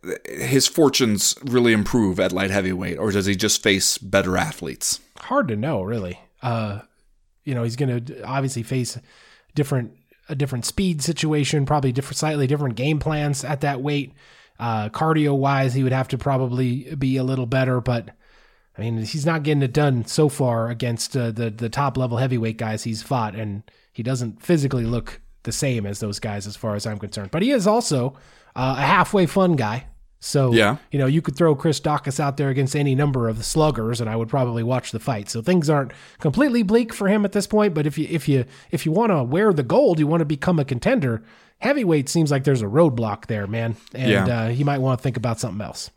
his fortunes really improve at light heavyweight, or does he just face better athletes? Hard to know, really. Uh, you know, he's going to obviously face different a different speed situation, probably different, slightly different game plans at that weight. Uh, cardio-wise, he would have to probably be a little better, but I mean, he's not getting it done so far against uh, the the top-level heavyweight guys he's fought, and he doesn't physically look the same as those guys as far as I'm concerned. But he is also uh, a halfway fun guy. So, yeah. you know, you could throw Chris Daukaus out there against any number of the sluggers, and I would probably watch the fight. So things aren't completely bleak for him at this point. But if you if you if you want to wear the gold, you want to become a contender, heavyweight seems like there's a roadblock there, man. And yeah. uh, you might want to think about something else.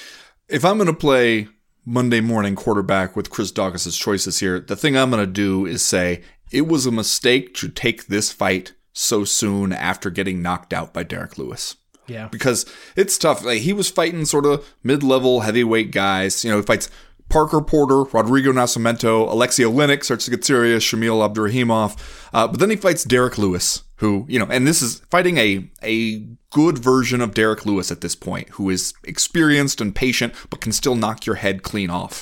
If I'm going to play Monday morning quarterback with Chris Daukaus' choices here, the thing I'm going to do is say it was a mistake to take this fight so soon after getting knocked out by Derek Lewis. Yeah. Because it's tough. Like, he was fighting sort of mid-level heavyweight guys. You know, he fights Parker Porter, Rodrigo Nascimento, Alexei Oleinik, starts to get serious, Shamil Abdurahimov. Uh, but then he fights Derek Lewis, who, you know, and this is fighting a a good version of Derek Lewis at this point, who is experienced and patient, but can still knock your head clean off.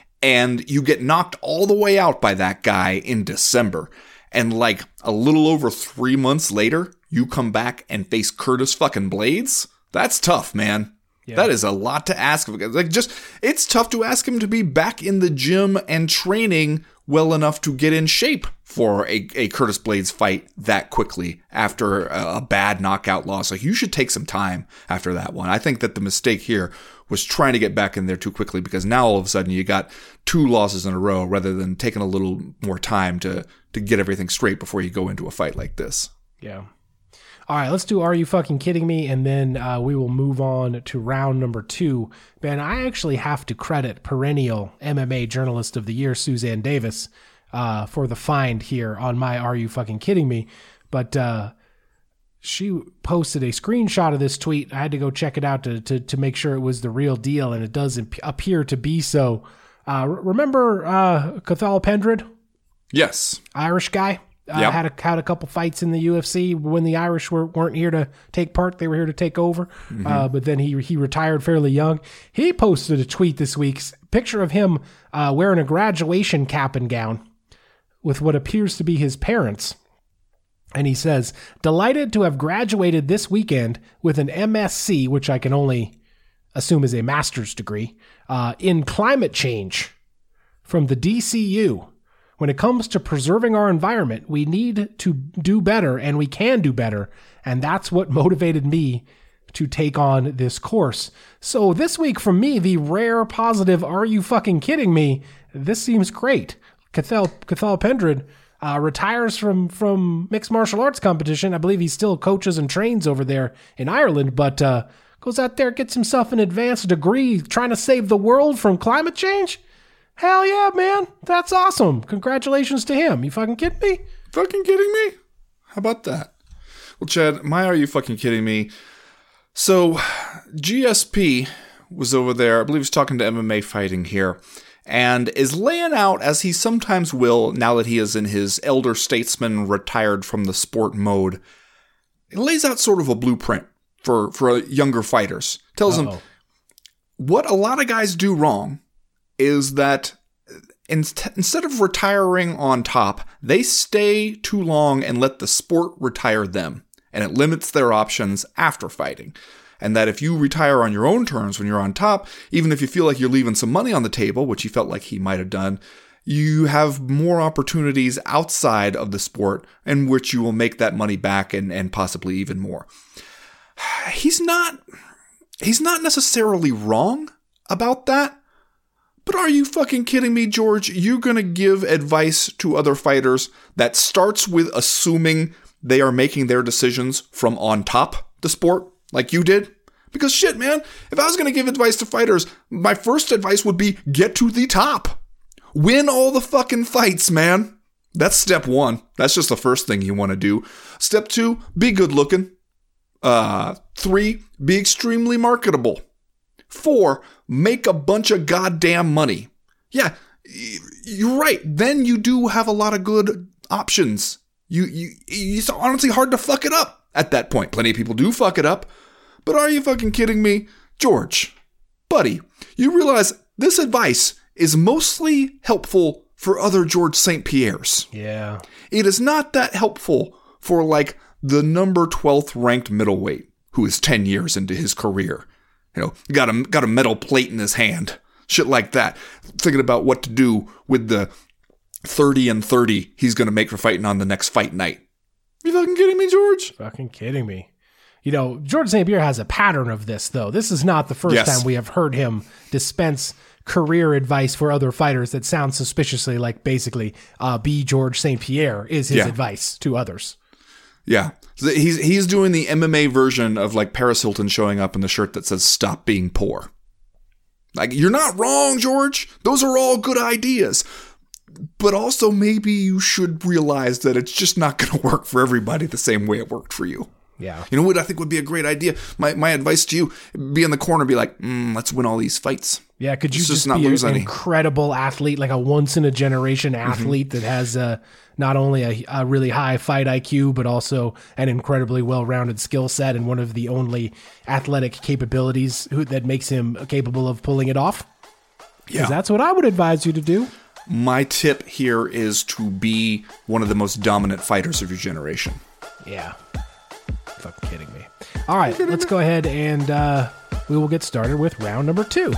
And you get knocked all the way out by that guy in December. And like a little over three months later, you come back and face Curtis fucking Blades? That's tough, man. Yeah. That is a lot to ask. Like, just, it's tough to ask him to be back in the gym and training well enough to get in shape for a, a Curtis Blades fight that quickly after a, a bad knockout loss. Like, you should take some time after that one. I think that the mistake here was trying to get back in there too quickly, because now all of a sudden you got two losses in a row rather than taking a little more time to, to get everything straight before you go into a fight like this. Yeah. All right, let's do Are You Fucking Kidding Me? And then uh, we will move on to round number two. Ben, I actually have to credit perennial M M A Journalist of the Year, Suzanne Davis, uh, for the find here on my Are You Fucking Kidding Me? But uh, she posted a screenshot of this tweet. I had to go check it out to to, to make sure it was the real deal, and it does imp- appear to be so. Uh, remember uh, Cathal Pendred? Yes. Irish guy? Uh, yep. had a had a couple fights in the U F C when the Irish were, weren't here to take part. They were here to take over. Mm-hmm. Uh, but then he he retired fairly young. He posted a tweet this week, picture of him uh, wearing a graduation cap and gown with what appears to be his parents. And he says, delighted to have graduated this weekend with an M S C, which I can only assume is a master's degree, uh, in climate change from the D C U. When it comes to preserving our environment, we need to do better, and we can do better. And that's what motivated me to take on this course. So this week from me, the rare positive, are you fucking kidding me? This seems great. Cathal, Cathal Pendred uh, retires from, from mixed martial arts competition. I believe he still coaches and trains over there in Ireland, but uh, goes out there, gets himself an advanced degree trying to save the world from climate change. Hell yeah, man. That's awesome. Congratulations to him. You fucking kidding me? Fucking kidding me? How about that? Well, Chad, my Are You Fucking Kidding Me? So, G S P was over there, I believe he's talking to M M A Fighting here, and is laying out, as he sometimes will now that he is in his elder statesman retired from the sport mode, it lays out sort of a blueprint for, for younger fighters. Tells Uh-oh. them what a lot of guys do wrong is that in, instead of retiring on top, they stay too long and let the sport retire them. And it limits their options after fighting. And that if you retire on your own terms when you're on top, even if you feel like you're leaving some money on the table, which he felt like he might have done, you have more opportunities outside of the sport in which you will make that money back and, and possibly even more. He's not, he's not necessarily wrong about that. But are you fucking kidding me, George? You're going to give advice to other fighters that starts with assuming they are making their decisions from on top the sport, like you did? Because shit, man, if I was going to give advice to fighters, my first advice would be get to the top. Win all the fucking fights, man. That's step one. That's just the first thing you want to do. Step two, be good looking. Uh, three, be extremely marketable. Four, make a bunch of goddamn money. Yeah, you're right. Then you do have a lot of good options. You, you, it's honestly hard to fuck it up at that point. Plenty of people do fuck it up. But are you fucking kidding me? George, buddy, you realize this advice is mostly helpful for other George Saint Pierres. Yeah. It is not that helpful for, like, the number twelfth ranked middleweight who is ten years into his career. You know, got a, got a metal plate in his hand. Shit like that. Thinking about what to do with the thirty and thirty he's going to make for fighting on the next fight night. You fucking kidding me, George? Fucking kidding me. You know, George Saint Pierre has a pattern of this, though. This is not the first yes. time we have heard him dispense career advice for other fighters that sounds suspiciously like basically uh, be George Saint Pierre is his yeah. advice to others. Yeah. He's he's doing the M M A version of like Paris Hilton showing up in the shirt that says stop being poor. Like, you're not wrong, George. Those are all good ideas. But also maybe you should realize that it's just not going to work for everybody the same way it worked for you. Yeah. You know what I think would be a great idea? My my advice to you, be in the corner, be like, mm, let's win all these fights. Yeah, could you let's just, just not be lose an any. incredible athlete, like a once-in-a-generation athlete mm-hmm. that has uh, not only a, a really high fight I Q, but also an incredibly well-rounded skill set and one of the only athletic capabilities who, that makes him capable of pulling it off? Yeah. Because that's what I would advise you to do. My tip here is to be one of the most dominant fighters of your generation. Yeah. Fucking kidding me. All right, let's go ahead and uh, we will get started with round number two.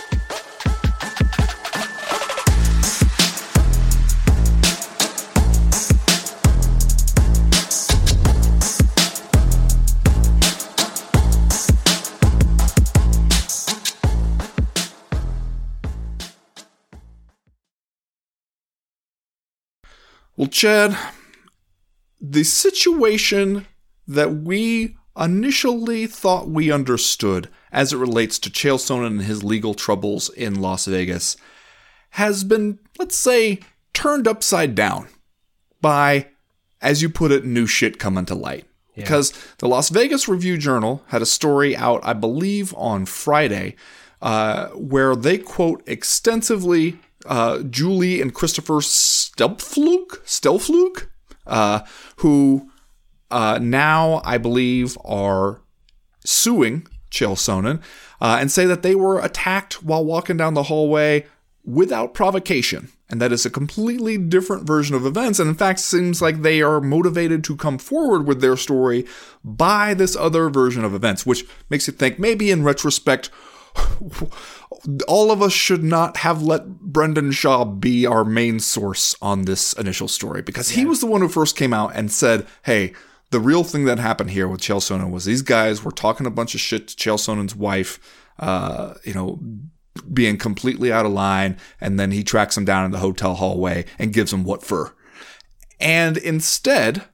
Well, Chad, the situation that we initially thought we understood as it relates to Chael Sonnen and his legal troubles in Las Vegas has been, let's say, turned upside down by, as you put it, new shit coming to light. Yeah. Because the Las Vegas Review-Journal had a story out, I believe, on Friday, uh, where they quote extensively uh, Julie and Christopher Stelflug, Stelflug, uh, who uh, now, I believe, are suing Chael Sonnen uh, and say that they were attacked while walking down the hallway without provocation. And that is a completely different version of events. And in fact, seems like they are motivated to come forward with their story by this other version of events, which makes you think maybe in retrospect, all of us should not have let Brendan Schaub be our main source on this initial story, because he was the one who first came out and said, hey, the real thing that happened here with Chael Sonnen was these guys were talking a bunch of shit to Chael Sonnen's wife, uh, you know, being completely out of line, and then he tracks him down in the hotel hallway and gives him what for. And instead,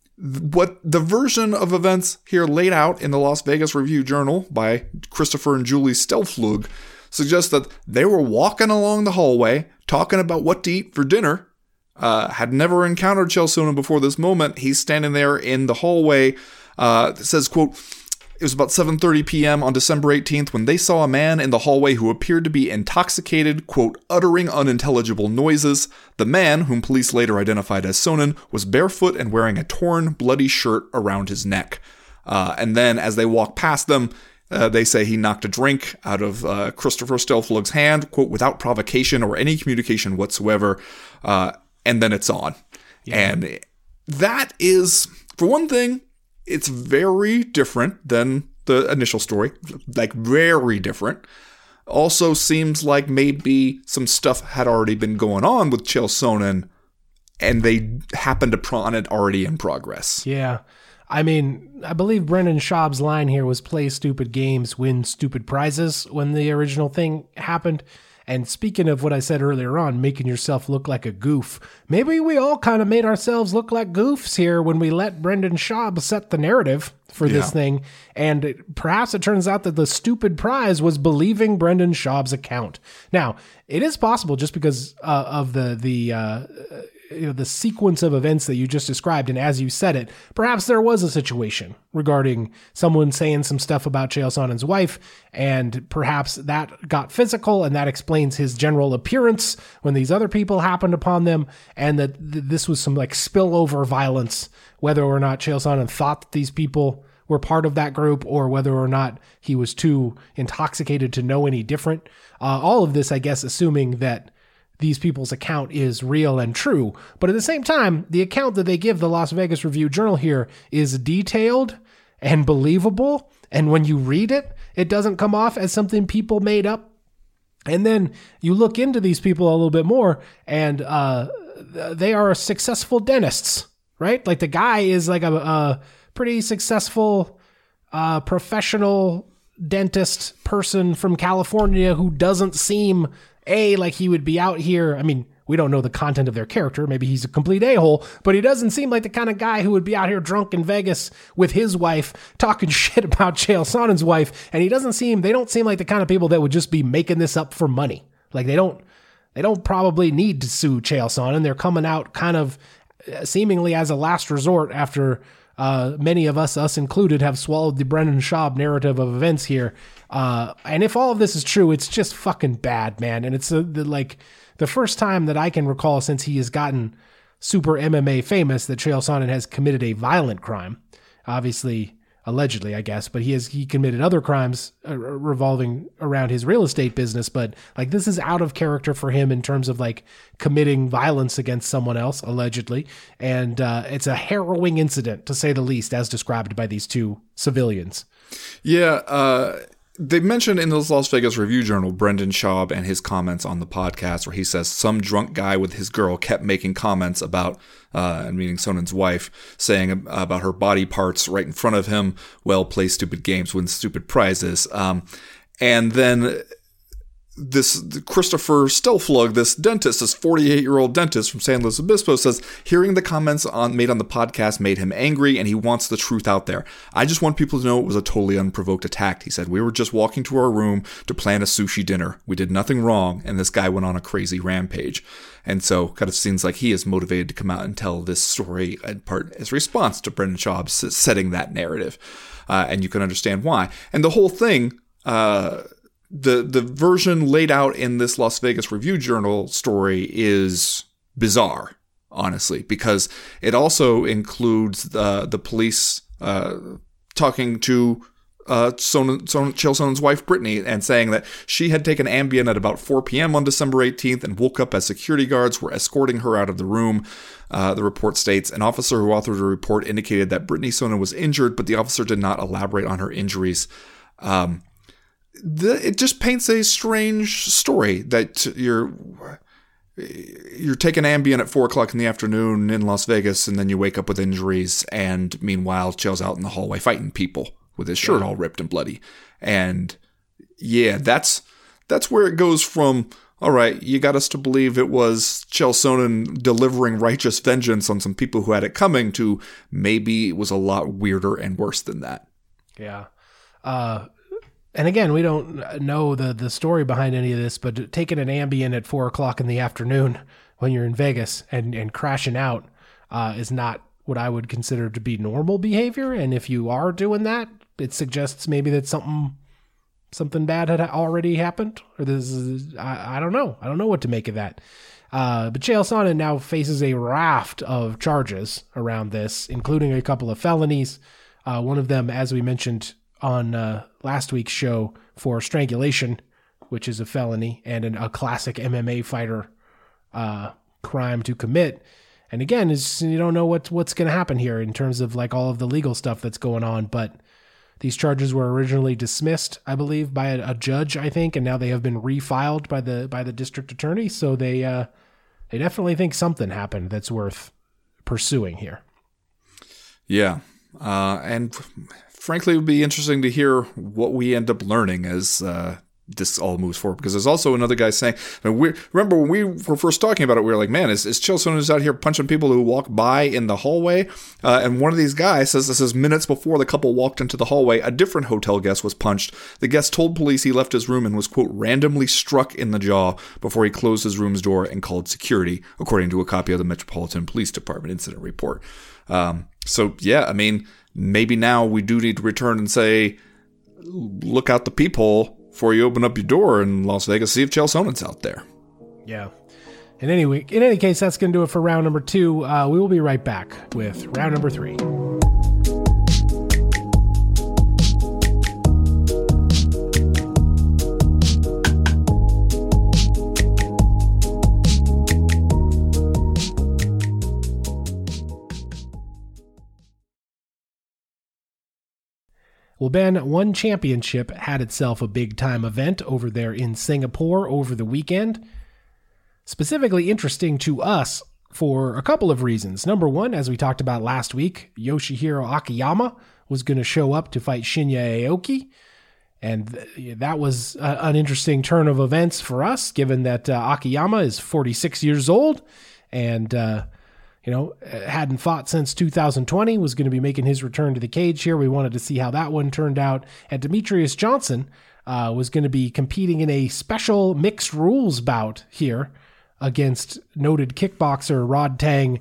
what the version of events here laid out in the Las Vegas Review-Journal by Christopher and Julie Stelflug suggests that they were walking along the hallway, talking about what to eat for dinner, uh, had never encountered Chael Sonnen before this moment. He's standing there in the hallway. Uh, it says, quote, it was about seven thirty p.m. on December eighteenth when they saw a man in the hallway who appeared to be intoxicated, quote, uttering unintelligible noises. The man, whom police later identified as Sonnen, was barefoot and wearing a torn, bloody shirt around his neck. Uh, and then as they walked past them, uh, they say he knocked a drink out of uh, Christopher Stelflug's hand, quote, without provocation or any communication whatsoever. Uh, and then it's on. Yeah. And that is, for one thing, it's very different than the initial story, like very different. Also seems like maybe some stuff had already been going on with Chael Sonnen, and they happened upon it already in progress. Yeah. I mean, I believe Brendan Schaub's line here was play stupid games, win stupid prizes when the original thing happened. And speaking of what I said earlier on, making yourself look like a goof, maybe we all kind of made ourselves look like goofs here when we let Brendan Schaub set the narrative for yeah. this thing. And it, perhaps it turns out that the stupid prize was believing Brendan Schaub's account. Now, it is possible just because uh, of the the uh, you know, the sequence of events that you just described, and as you said it, perhaps there was a situation regarding someone saying some stuff about Chael Sonnen's wife, and perhaps that got physical, and that explains his general appearance when these other people happened upon them, and that th- this was some like spillover violence, whether or not Chael Sonnen thought that these people were part of that group or whether or not he was too intoxicated to know any different. Uh, all of this, I guess, assuming that these people's account is real and true. But at the same time, the account that they give the Las Vegas Review-Journal here is detailed and believable. And when you read it, it doesn't come off as something people made up. And then you look into these people a little bit more, and uh, they are successful dentists, right? Like the guy is like a, a pretty successful uh, professional dentist person from California who doesn't seem, A, like he would be out here. I mean, we don't know the content of their character. Maybe he's a complete a-hole, but he doesn't seem like the kind of guy who would be out here drunk in Vegas with his wife talking shit about Chael Sonnen's wife. And he doesn't seem, they don't seem like the kind of people that would just be making this up for money. Like they don't, they don't probably need to sue Chael Sonnen. They're coming out kind of seemingly as a last resort after uh, many of us, us included, have swallowed the Brendan Schaub narrative of events here. Uh, and if all of this is true, it's just fucking bad, man. And it's a, the, like, the first time that I can recall since he has gotten super M M A famous that Chael Sonnen has committed a violent crime. Obviously, allegedly, I guess, but he has he committed other crimes uh, revolving around his real estate business. But like this is out of character for him in terms of like committing violence against someone else, allegedly. And uh, it's a harrowing incident, to say the least, as described by these two civilians. Yeah, uh... They mentioned in the Las Vegas Review-Journal Brendan Schaub and his comments on the podcast where he says some drunk guy with his girl kept making comments about, uh, and meaning Sonnen's wife, saying about her body parts right in front of him, well, play stupid games, win stupid prizes. Um, and then this Christopher Stelflug, this dentist, this forty-eight-year-old dentist from San Luis Obispo, says hearing the comments on made on the podcast made him angry and he wants the truth out there. I just want people to know it was a totally unprovoked attack. He said, we were just walking to our room to plan a sushi dinner. We did nothing wrong, and this guy went on a crazy rampage. And so kind of seems like he is motivated to come out and tell this story in part as response to Brendan Schaub setting that narrative. Uh, and you can understand why. And the whole thing... Uh, The the version laid out in this Las Vegas Review-Journal story is bizarre, honestly, because it also includes uh, the police uh, talking to uh, Sonnen, Sonnen, Chael Sonnen's wife, Brittany, and saying that she had taken Ambien at about four p.m. on December eighteenth and woke up as security guards were escorting her out of the room. Uh, the report states, an officer who authored the report indicated that Brittany Sonnen was injured, but the officer did not elaborate on her injuries. Um... The, it just paints a strange story that you're you're taking Ambien at four o'clock in the afternoon in Las Vegas, and then you wake up with injuries, and meanwhile, Chael's out in the hallway fighting people with his shirt yeah. all ripped and bloody. And yeah, that's that's where it goes from, all right, you got us to believe it was Chael Sonnen delivering righteous vengeance on some people who had it coming, to maybe it was a lot weirder and worse than that. Yeah. Uh And again, we don't know the, the story behind any of this, but taking an Ambien at four o'clock in the afternoon when you're in Vegas and, and crashing out uh, is not what I would consider to be normal behavior. And if you are doing that, it suggests maybe that something something bad had already happened. Or this is, I, I don't know. I don't know what to make of that. Uh, but Chael Sonnen now faces a raft of charges around this, including a couple of felonies. Uh, one of them, as we mentioned on uh, last week's show, for strangulation, which is a felony and an, a classic M M A fighter uh, crime to commit. And again, is you don't know what, what's going to happen here in terms of like all of the legal stuff that's going on. But these charges were originally dismissed, I believe, by a, a judge, I think, and now they have been refiled by the by the district attorney. So they uh, they definitely think something happened that's worth pursuing here. Yeah, uh, and frankly, it would be interesting to hear what we end up learning as uh, this all moves forward. Because there's also another guy saying, I mean, we, remember when we were first talking about it, we were like, man, is, is Chael Sonnen out here punching people who walk by in the hallway? Uh, and one of these guys says this is minutes before the couple walked into the hallway, a different hotel guest was punched. The guest told police he left his room and was, quote, randomly struck in the jaw before he closed his room's door and called security, according to a copy of the Metropolitan Police Department incident report. Um, so, yeah, I mean, maybe now we do need to return and say, look out the peephole before you open up your door in Las Vegas, see if Chael Sonnen's out there. Yeah. In any, in any case, that's going to do it for round number two. Uh, we will be right back with round number three. Well, Ben, one championship had itself a big-time event over there in Singapore over the weekend. Specifically interesting to us for a couple of reasons. Number one, as we talked about last week, Yoshihiro Akiyama was going to show up to fight Shinya Aoki. And th- that was uh, an interesting turn of events for us, given that uh, Akiyama is forty-six years old and, uh, you know, hadn't fought since two thousand twenty, was going to be making his return to the cage here. We wanted to see how that one turned out. And Demetrius Johnson uh, was going to be competing in a special mixed rules bout here against noted kickboxer Rod Tang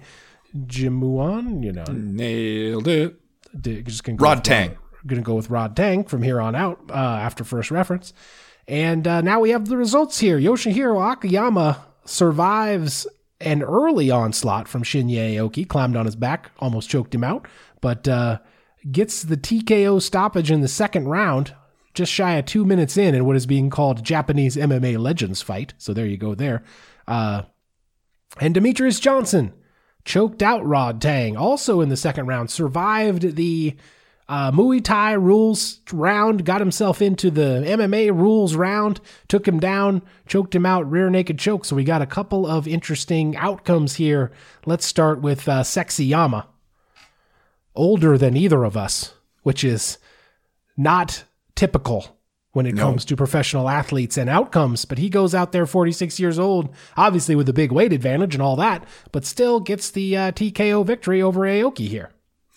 Jimuan, you know. Nailed it. Just gonna go Rod Tang. Rod, gonna go with Rod Tang from here on out uh, after first reference. And uh, now we have the results here. Yoshihiro Akiyama survives an early onslaught from Shinya Aoki, climbed on his back, almost choked him out, but uh, gets the T K O stoppage in the second round, just shy of two minutes in, in what is being called Japanese M M A Legends fight. So there you go there. Uh, and Demetrius Johnson choked out Rod Tang, also in the second round, survived the uh, Muay Thai rules round, got himself into the M M A rules round, took him down, choked him out, rear naked choke. So we got a couple of interesting outcomes here. Let's start with uh, Sexyama. Older than either of us, which is not typical when it no. comes to professional athletes and outcomes, but he goes out there forty-six years old, obviously with a big weight advantage and all that, but still gets the uh, T K O victory over Aoki here.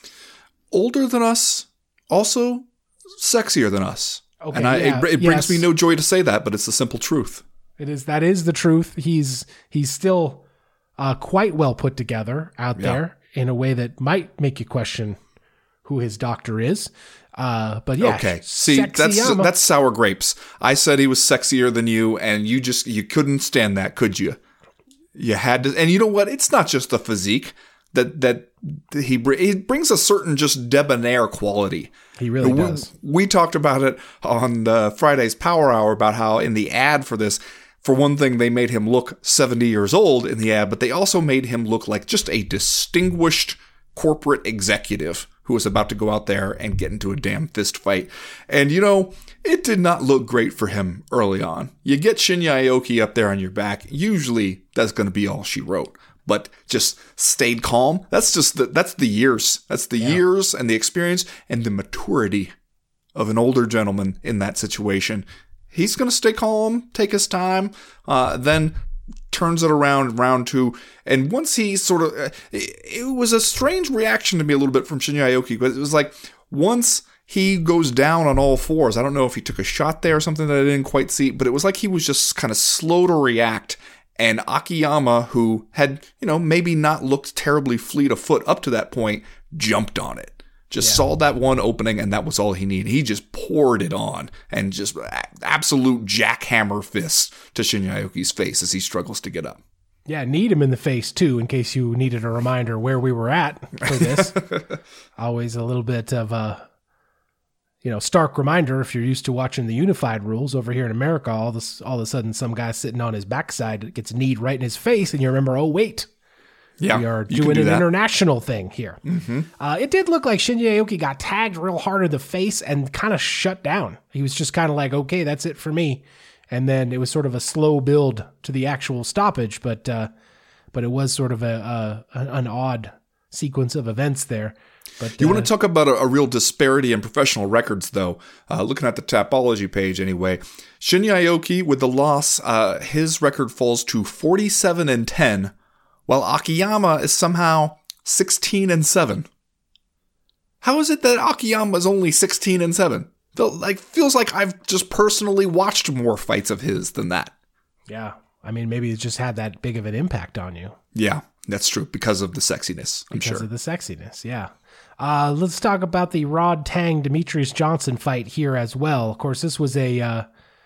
Older than us, also sexier than us. Okay, and I, yeah, it, it yes. brings me no joy to say that, but it's the simple truth. It is. That is the truth. He's he's still uh, quite well put together out yeah. there in a way that might make you question who his doctor is. Uh, but yeah, okay. See, that's Yama. that's sour grapes. I said he was sexier than you, and you just you couldn't stand that, could you? You had to, and you know what? It's not just the physique that that he he brings a certain just debonair quality. He really we, does. We talked about it on the Friday's Power Hour about how in the ad for this, for one thing, they made him look seventy years old in the ad, but they also made him look like just a distinguished corporate executive who was about to go out there and get into a damn fist fight. And, you know, it did not look great for him early on. You get Shinya Aoki up there on your back, usually that's going to be all she wrote. But just stayed calm. That's just the, that's the years. That's the yeah. years and the experience and the maturity of an older gentleman in that situation. He's going to stay calm, take his time, uh, then turns it around in round two. And once he sort of, uh, it, it was a strange reaction to me a little bit from Shinya Aoki, because it was like once he goes down on all fours, I don't know if he took a shot there or something that I didn't quite see, but it was like he was just kind of slow to react. And Akiyama, who had, you know, maybe not looked terribly fleet of foot up to that point, jumped on it. Just yeah. saw that one opening, and that was all he needed. He just poured it on, and just absolute jackhammer fists to Shinya Aoki's face as he struggles to get up. Yeah, need him in the face, too, in case you needed a reminder where we were at for this. Always a little bit of a, you know, stark reminder if you're used to watching the unified rules over here in America. All this, all of a sudden, some guy sitting on his backside gets kneed right in his face, and you remember, oh, wait. Yeah, we are doing do an that. international thing here. Mm-hmm. Uh, it did look like Shinya Aoki got tagged real hard in the face and kind of shut down. He was just kind of like, okay, that's it for me. And then it was sort of a slow build to the actual stoppage, but uh, but it was sort of a, a an odd sequence of events there. But you uh, want to talk about a, a real disparity in professional records, though? Uh, looking at the Tapology page, anyway, Shinya Aoki with the loss, uh, his record falls to forty-seven and ten. While Akiyama is somehow sixteen and seven. How is it that Akiyama is only sixteen and seven? Feel like feels like I've just personally watched more fights of his than that. Yeah, I mean, maybe it's just had that big of an impact on you. Yeah, that's true because of the sexiness. I'm because sure because of the sexiness. Yeah. Uh, let's talk about the Rod Tang Demetrius Johnson fight here as well. Of course, this was a. Uh,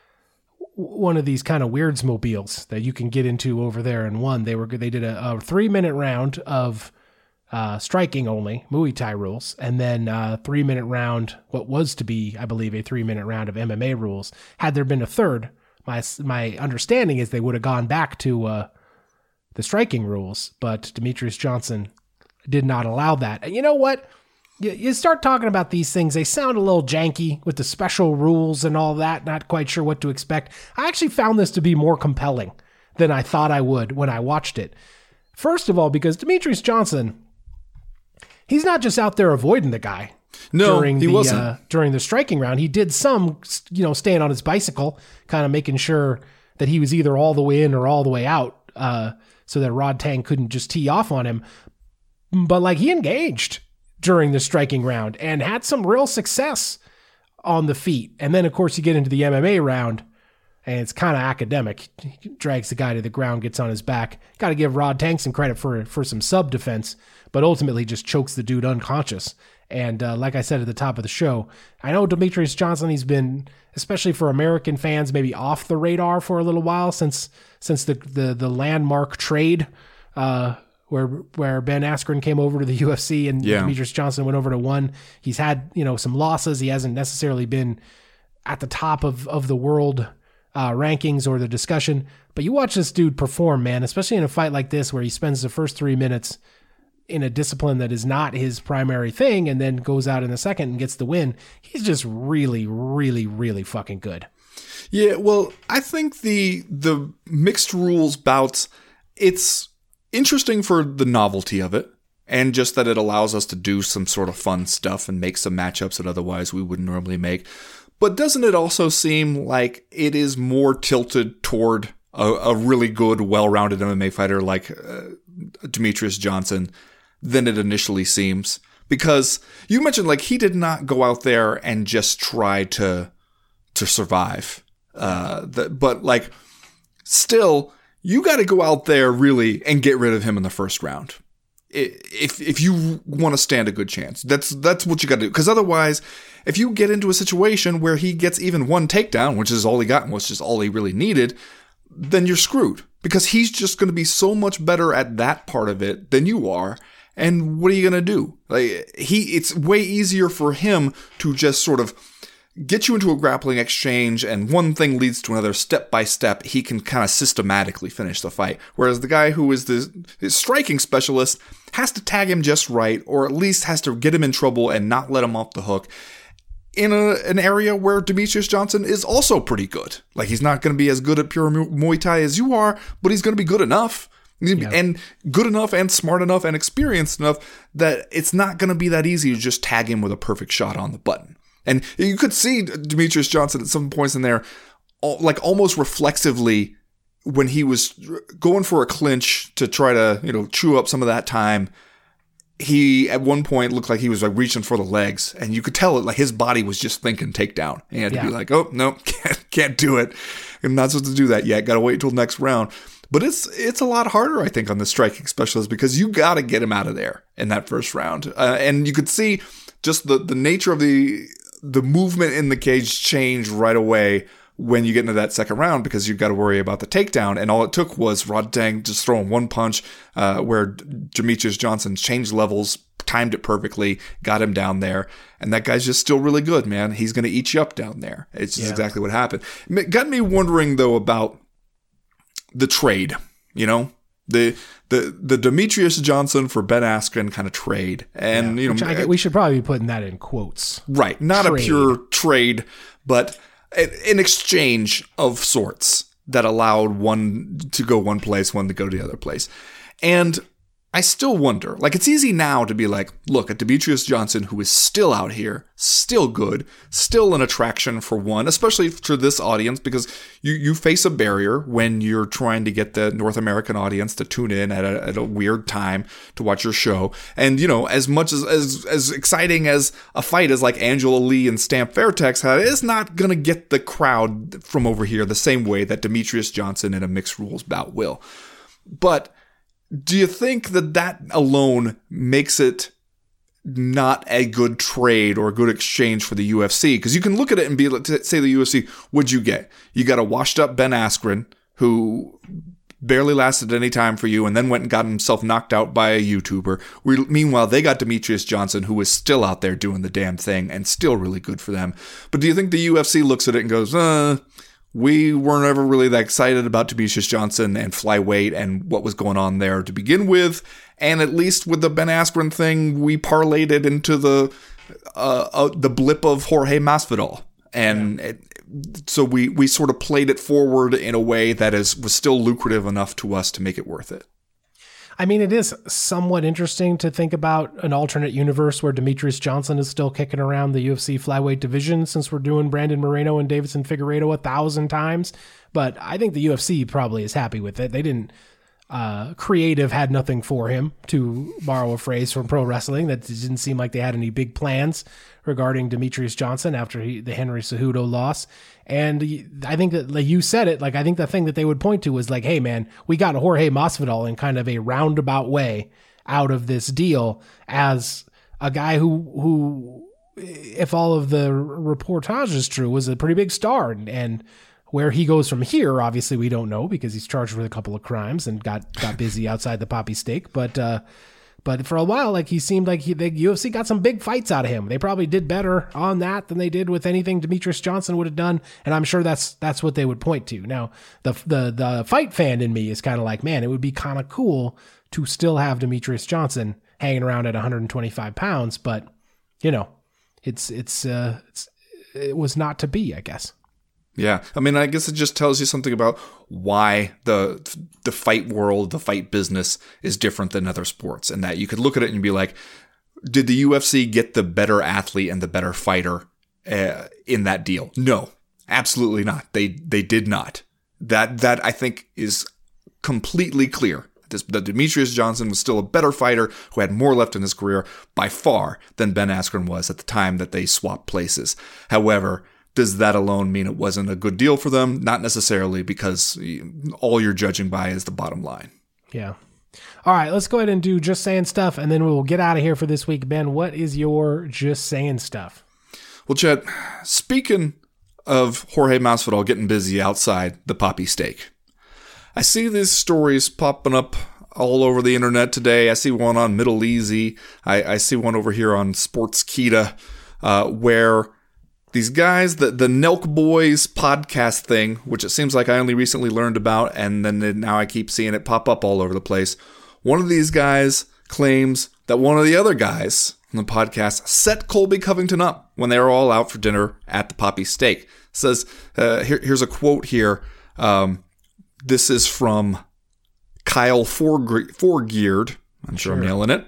one of these kind of weirdsmobiles that you can get into over there in one. They were they did a, a three minute round of uh, striking only, Muay Thai rules, and then a three minute round, what was to be, I believe, a three minute round of M M A rules. Had there been a third, my my understanding is they would have gone back to uh, the striking rules, but Demetrius Johnson did not allow that. And you know what? you, you start talking about these things, they sound a little janky with the special rules and all that, not quite sure what to expect. I actually found this to be more compelling than I thought I would when I watched it. First of all, because Demetrious Johnson, he's not just out there avoiding the guy. No, during he the, wasn't. Uh, during the striking round. He did some, you know, staying on his bicycle, kind of making sure that he was either all the way in or all the way out, uh, so that Rodtang couldn't just tee off on him. But like he engaged during the striking round and had some real success on the feet. And then, of course, you get into the M M A round, and it's kind of academic. He drags the guy to the ground, gets on his back. Got to give Rodtang some credit for for some sub defense, but ultimately just chokes the dude unconscious. And uh, like I said at the top of the show, I know Demetrious Johnson, he's been, especially for American fans, maybe off the radar for a little while since since the the, the landmark trade uh, where where Ben Askren came over to the U F C and yeah. Demetrious Johnson went over to one. He's had, you know, some losses. He hasn't necessarily been at the top of, of the world uh, rankings or the discussion. But you watch this dude perform, man, especially in a fight like this where he spends the first three minutes in a discipline that is not his primary thing and then goes out in the second and gets the win. He's just really, really, really fucking good. Yeah, well, I think the the mixed rules bouts, it's interesting for the novelty of it and just that it allows us to do some sort of fun stuff and make some matchups that otherwise we wouldn't normally make. But doesn't it also seem like it is more tilted toward a, a really good, well-rounded M M A fighter like uh, Demetrious Johnson than it initially seems? Because you mentioned, like, he did not go out there and just try to to survive. Uh, the, but, like, still, you got to go out there really and get rid of him in the first round. If if you want to stand a good chance, that's that's what you got to do. Because otherwise, if you get into a situation where he gets even one takedown, which is all he got and was just all he really needed, then you're screwed. Because he's just going to be so much better at that part of it than you are. And what are you going to do? Like he, it's way easier for him to just sort of get you into a grappling exchange, and one thing leads to another step by step. He can kind of systematically finish the fight. Whereas the guy who is the his striking specialist has to tag him just right, or at least has to get him in trouble and not let him off the hook. In a, an area where Demetrious Johnson is also pretty good. Like, he's not going to be as good at pure Muay Thai as you are, but he's going to be good enough. Yeah. And good enough and smart enough and experienced enough that it's not going to be that easy to just tag him with a perfect shot on the button. And you could see Demetrious Johnson at some points in there, like almost reflexively, when he was going for a clinch to try to, you know, chew up some of that time. He, at one point, looked like he was like reaching for the legs, and you could tell it, like his body was just thinking takedown. And he had to yeah. be like, oh, no, can't, can't do it. I'm not supposed to do that yet. Got to wait until next round. But it's it's a lot harder, I think, on the striking specialist because you got to get him out of there in that first round. Uh, and you could see just the, the nature of the the movement in the cage change right away when you get into that second round because you've got to worry about the takedown. And all it took was Rodtang just throwing one punch uh, where Demetrious Johnson changed levels, timed it perfectly, got him down there. And that guy's just still really good, man. He's going to eat you up down there. It's just yeah. exactly what happened. It got me wondering, though, about the trade, you know, the the the Demetrious Johnson for Ben Askren kind of trade, and yeah, you know, I get, we should probably be putting that in quotes, right? Not trade. A pure trade, but an exchange of sorts that allowed one to go one place, one to go to the other place, and I still wonder, like, it's easy now to be like, look at Demetrious Johnson, who is still out here, still good, still an attraction for one, especially to this audience, because you, you face a barrier when you're trying to get the North American audience to tune in at a, at a weird time to watch your show. And, you know, as much as, as, as exciting as a fight as like Angela Lee and Stamp Fairtex had, it's not going to get the crowd from over here the same way that Demetrious Johnson in a mixed rules bout will. But do you think that that alone makes it not a good trade or a good exchange for the U F C? Because you can look at it and be like, say the U F C, what'd you get? You got a washed up Ben Askren who barely lasted any time for you and then went and got himself knocked out by a YouTuber. We, meanwhile, they got Demetrious Johnson, who is still out there doing the damn thing and still really good for them. But do you think the U F C looks at it and goes, uh, we weren't ever really that excited about Demetrious Johnson and flyweight and what was going on there to begin with. And at least with the Ben Askren thing, we parlayed it into the uh, uh, the blip of Jorge Masvidal. And yeah. it, so we, we sort of played it forward in a way that is was still lucrative enough to us to make it worth it. I mean, it is somewhat interesting to think about an alternate universe where Demetrious Johnson is still kicking around the U F C flyweight division, since we're doing Brandon Moreno and Davidson Figueiredo a thousand times. But I think the U F C probably is happy with it. They didn't, uh, creative had nothing for him, to borrow a phrase from pro wrestling. That didn't seem like they had any big plans regarding Demetrious Johnson after he, the Henry Cejudo loss. And I think that, like you said it, like I think the thing that they would point to was like, hey man, we got Jorge Masvidal in kind of a roundabout way out of this deal as a guy who, who, if all of the reportage is true, was a pretty big star. And, and where he goes from here, obviously we don't know, because he's charged with a couple of crimes and got, got busy outside the poppy stake. But, uh, But for a while, like he seemed like he, the U F C got some big fights out of him. They probably did better on that than they did with anything Demetrious Johnson would have done, and I'm sure that's that's what they would point to. Now, the the the fight fan in me is kind of like, man, it would be kind of cool to still have Demetrious Johnson hanging around at one hundred twenty-five pounds, but you know, it's it's uh, it's it was not to be, I guess. Yeah, I mean, I guess it just tells you something about why the the fight world, the fight business is different than other sports, and that you could look at it and be like, did the U F C get the better athlete and the better fighter uh, in that deal? No, absolutely not. They they did not. That that I think is completely clear. This, that Demetrious Johnson was still a better fighter who had more left in his career by far than Ben Askren was at the time that they swapped places. However, does that alone mean it wasn't a good deal for them? Not necessarily, because all you're judging by is the bottom line. Yeah. All right, let's go ahead and do Just Saying Stuff, and then we will get out of here for this week. Ben, what is your Just Saying Stuff? Well, Chad, speaking of Jorge Masvidal getting busy outside the poppy stake, I see these stories popping up all over the internet today. I see one on Middle Easy. I, I see one over here on Sportskeeda, uh, where these guys, the, the Nelk Boys podcast thing, which it seems like I only recently learned about, and then now I keep seeing it pop up all over the place. One of these guys claims that one of the other guys on the podcast set Colby Covington up when they were all out for dinner at the Poppy Steak. Says, uh, here, here's a quote here. Um, this is from Kyle Forgeard. I'm sure, sure I'm nailing it.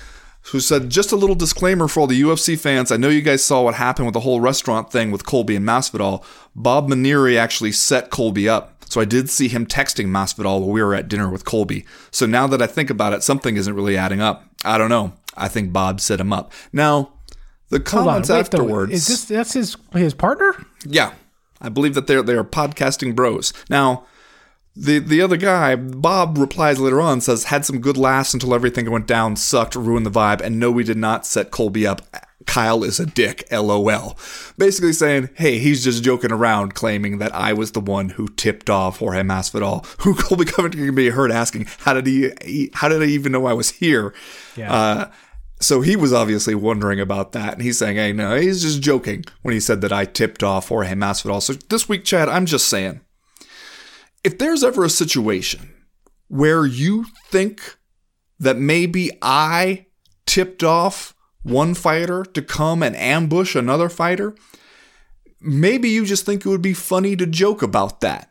Who said, just a little disclaimer for all the U F C fans. I know you guys saw what happened with the whole restaurant thing with Colby and Masvidal. Bob Maneri actually set Colby up. So I did see him texting Masvidal while we were at dinner with Colby. So now that I think about it, something isn't really adding up. I don't know. I think Bob set him up. Now, the comments Wait, afterwards. Though, is this that's his his partner? Yeah. I believe that they're they're podcasting bros. Now, The the other guy, Bob, replies later on, says, had some good laughs until everything went down, sucked, ruined the vibe, and no, we did not set Colby up. Kyle is a dick, LOL. Basically saying, hey, he's just joking around, claiming that I was the one who tipped off Jorge Masvidal, who Colby Covington can be heard asking, how did he, how did I even know I was here? Yeah. Uh, so he was obviously wondering about that, and he's saying, hey, no, he's just joking when he said that I tipped off Jorge Masvidal. So this week, Chad, I'm just saying, if there's ever a situation where you think that maybe I tipped off one fighter to come and ambush another fighter, maybe you just think it would be funny to joke about that.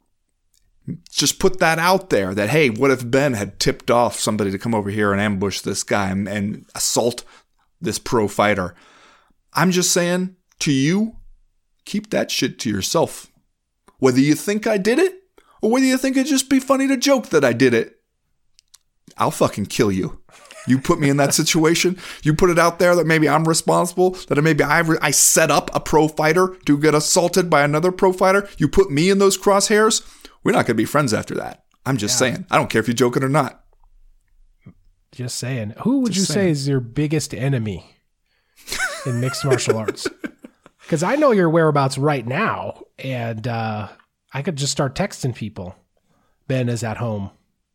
Just put that out there that, hey, what if Ben had tipped off somebody to come over here and ambush this guy and, and assault this pro fighter? I'm just saying to you, keep that shit to yourself. Whether you think I did it, or whether you think it'd just be funny to joke that I did it, I'll fucking kill you. You put me in that situation. You put it out there that maybe I'm responsible, that maybe I, re- I set up a pro fighter to get assaulted by another pro fighter. You put me in those crosshairs. We're not going to be friends after that. I'm just yeah. saying. I don't care if you're joking or not. Just saying. Who would just you saying. say is your biggest enemy in mixed martial arts? Because I know your whereabouts right now, and uh, I could just start texting people. Ben is at home.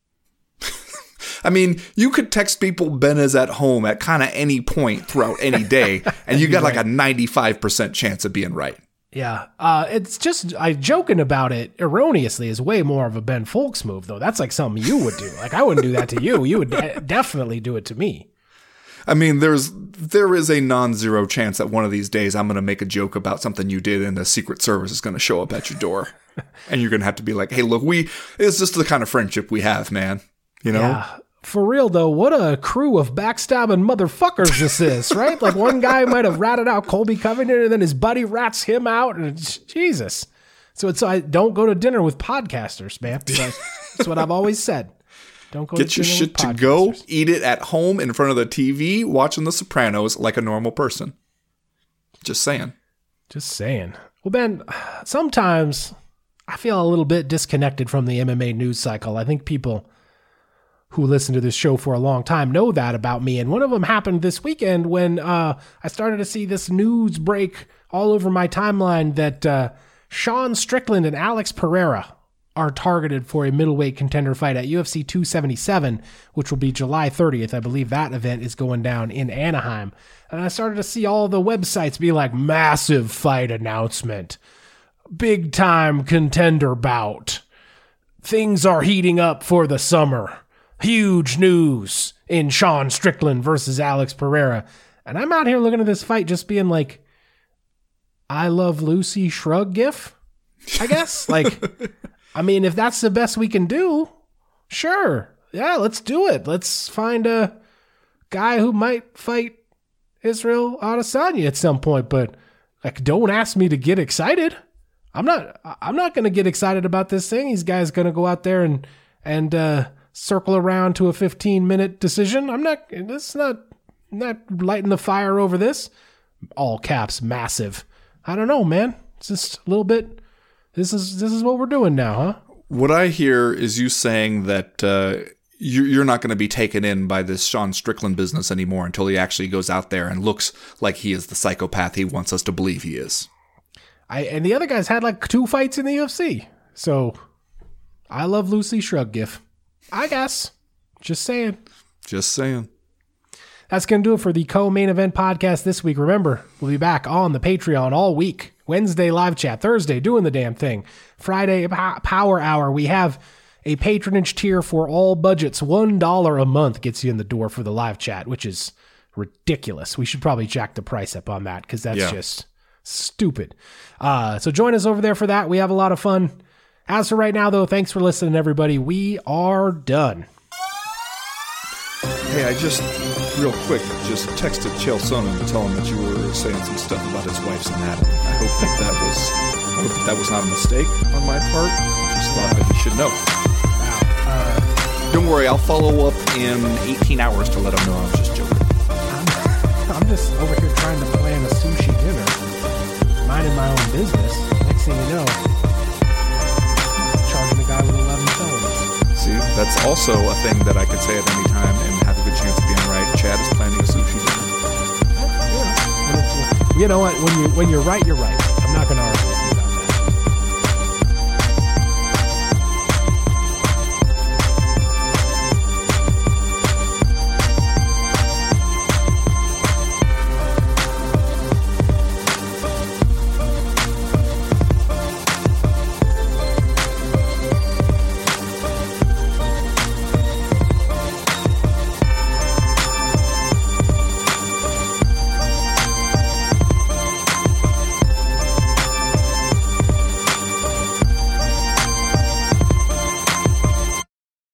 I mean, you could text people Ben is at home at kind of any point throughout any day, and you got right. like a ninety-five percent chance of being right. Yeah, uh, it's just, I joking about it erroneously is way more of a Ben Folks move, though. That's like something you would do. Like, I wouldn't do that to you. You would de- definitely do it to me. I mean, there's there is a non-zero chance that one of these days I'm going to make a joke about something you did and the Secret Service is going to show up at your door. And you're going to have to be like, hey, look, we it's just the kind of friendship we have, man. You know? Yeah. For real, though, what a crew of backstabbing motherfuckers this is, right? Like, one guy might have ratted out Colby Covington, and then his buddy rats him out, and it's, Jesus. So it's I don't go to dinner with podcasters, man. That's, that's what I've always said. Don't go Get to your dinner shit with to podcasters. go, eat it at home in front of the T V, watching The Sopranos like a normal person. Just saying. Just saying. Well, Ben, sometimes I feel a little bit disconnected from the M M A news cycle. I think people who listen to this show for a long time know that about me. And one of them happened this weekend when uh, I started to see this news break all over my timeline that uh, Sean Strickland and Alex Pereira are targeted for a middleweight contender fight at U F C two seventy-seven, which will be July thirtieth. I believe that event is going down in Anaheim. And I started to see all the websites be like, massive fight announcement, big time contender bout, things are heating up for the summer. Huge news in Sean Strickland versus Alex Pereira. And I'm out here looking at this fight just being like, I Love Lucy shrug gif, I guess. Like, I mean, if that's the best we can do, sure. Yeah, let's do it. Let's find a guy who might fight Israel Adesanya at some point. But, like, don't ask me to get excited. I'm not I'm not going to get excited about this thing. These guys going to go out there and, and, uh, circle around to a fifteen minute decision. I'm not, it's not, not lighting the fire over this. All caps, massive. I don't know, man. It's just a little bit, this is, this is what we're doing now, huh? What I hear is you saying that, uh, you're not going to be taken in by this Sean Strickland business anymore until he actually goes out there and looks like he is the psychopath he wants us to believe he is. I, and the other guys had like two fights in the U F C. So I Love Lucy shrug gif. I guess. Just saying. Just saying. That's going to do it for the co-main event podcast this week. Remember, we'll be back on the Patreon all week. Wednesday, live chat. Thursday, doing the damn thing. Friday, power hour. We have a patronage tier for all budgets. one dollar a month gets you in the door for the live chat, which is ridiculous. We should probably jack the price up on that because that's yeah. just stupid. Uh, so join us over there for that. We have a lot of fun. As for right now, though, thanks for listening, everybody. We are done. Hey, I just, real quick, just texted Chael Sonnen to tell him that you were saying some stuff about his wife's anatomy. I hope that that was, I hope that, that was not a mistake on my part. I just thought that he should know. Wow. Uh, Don't worry, I'll follow up in eighteen hours to let him know I was just joking. I'm, I'm just over here trying to plan a sushi dinner, minding my own business. Next thing you know, charging the guy with eleven felonies. See, that's also a thing that I could say at any time and have a good chance of being right. Chad is planning a sushi dinner. Yeah. You know what? When you when you're right, you're right. I'm not going to argue.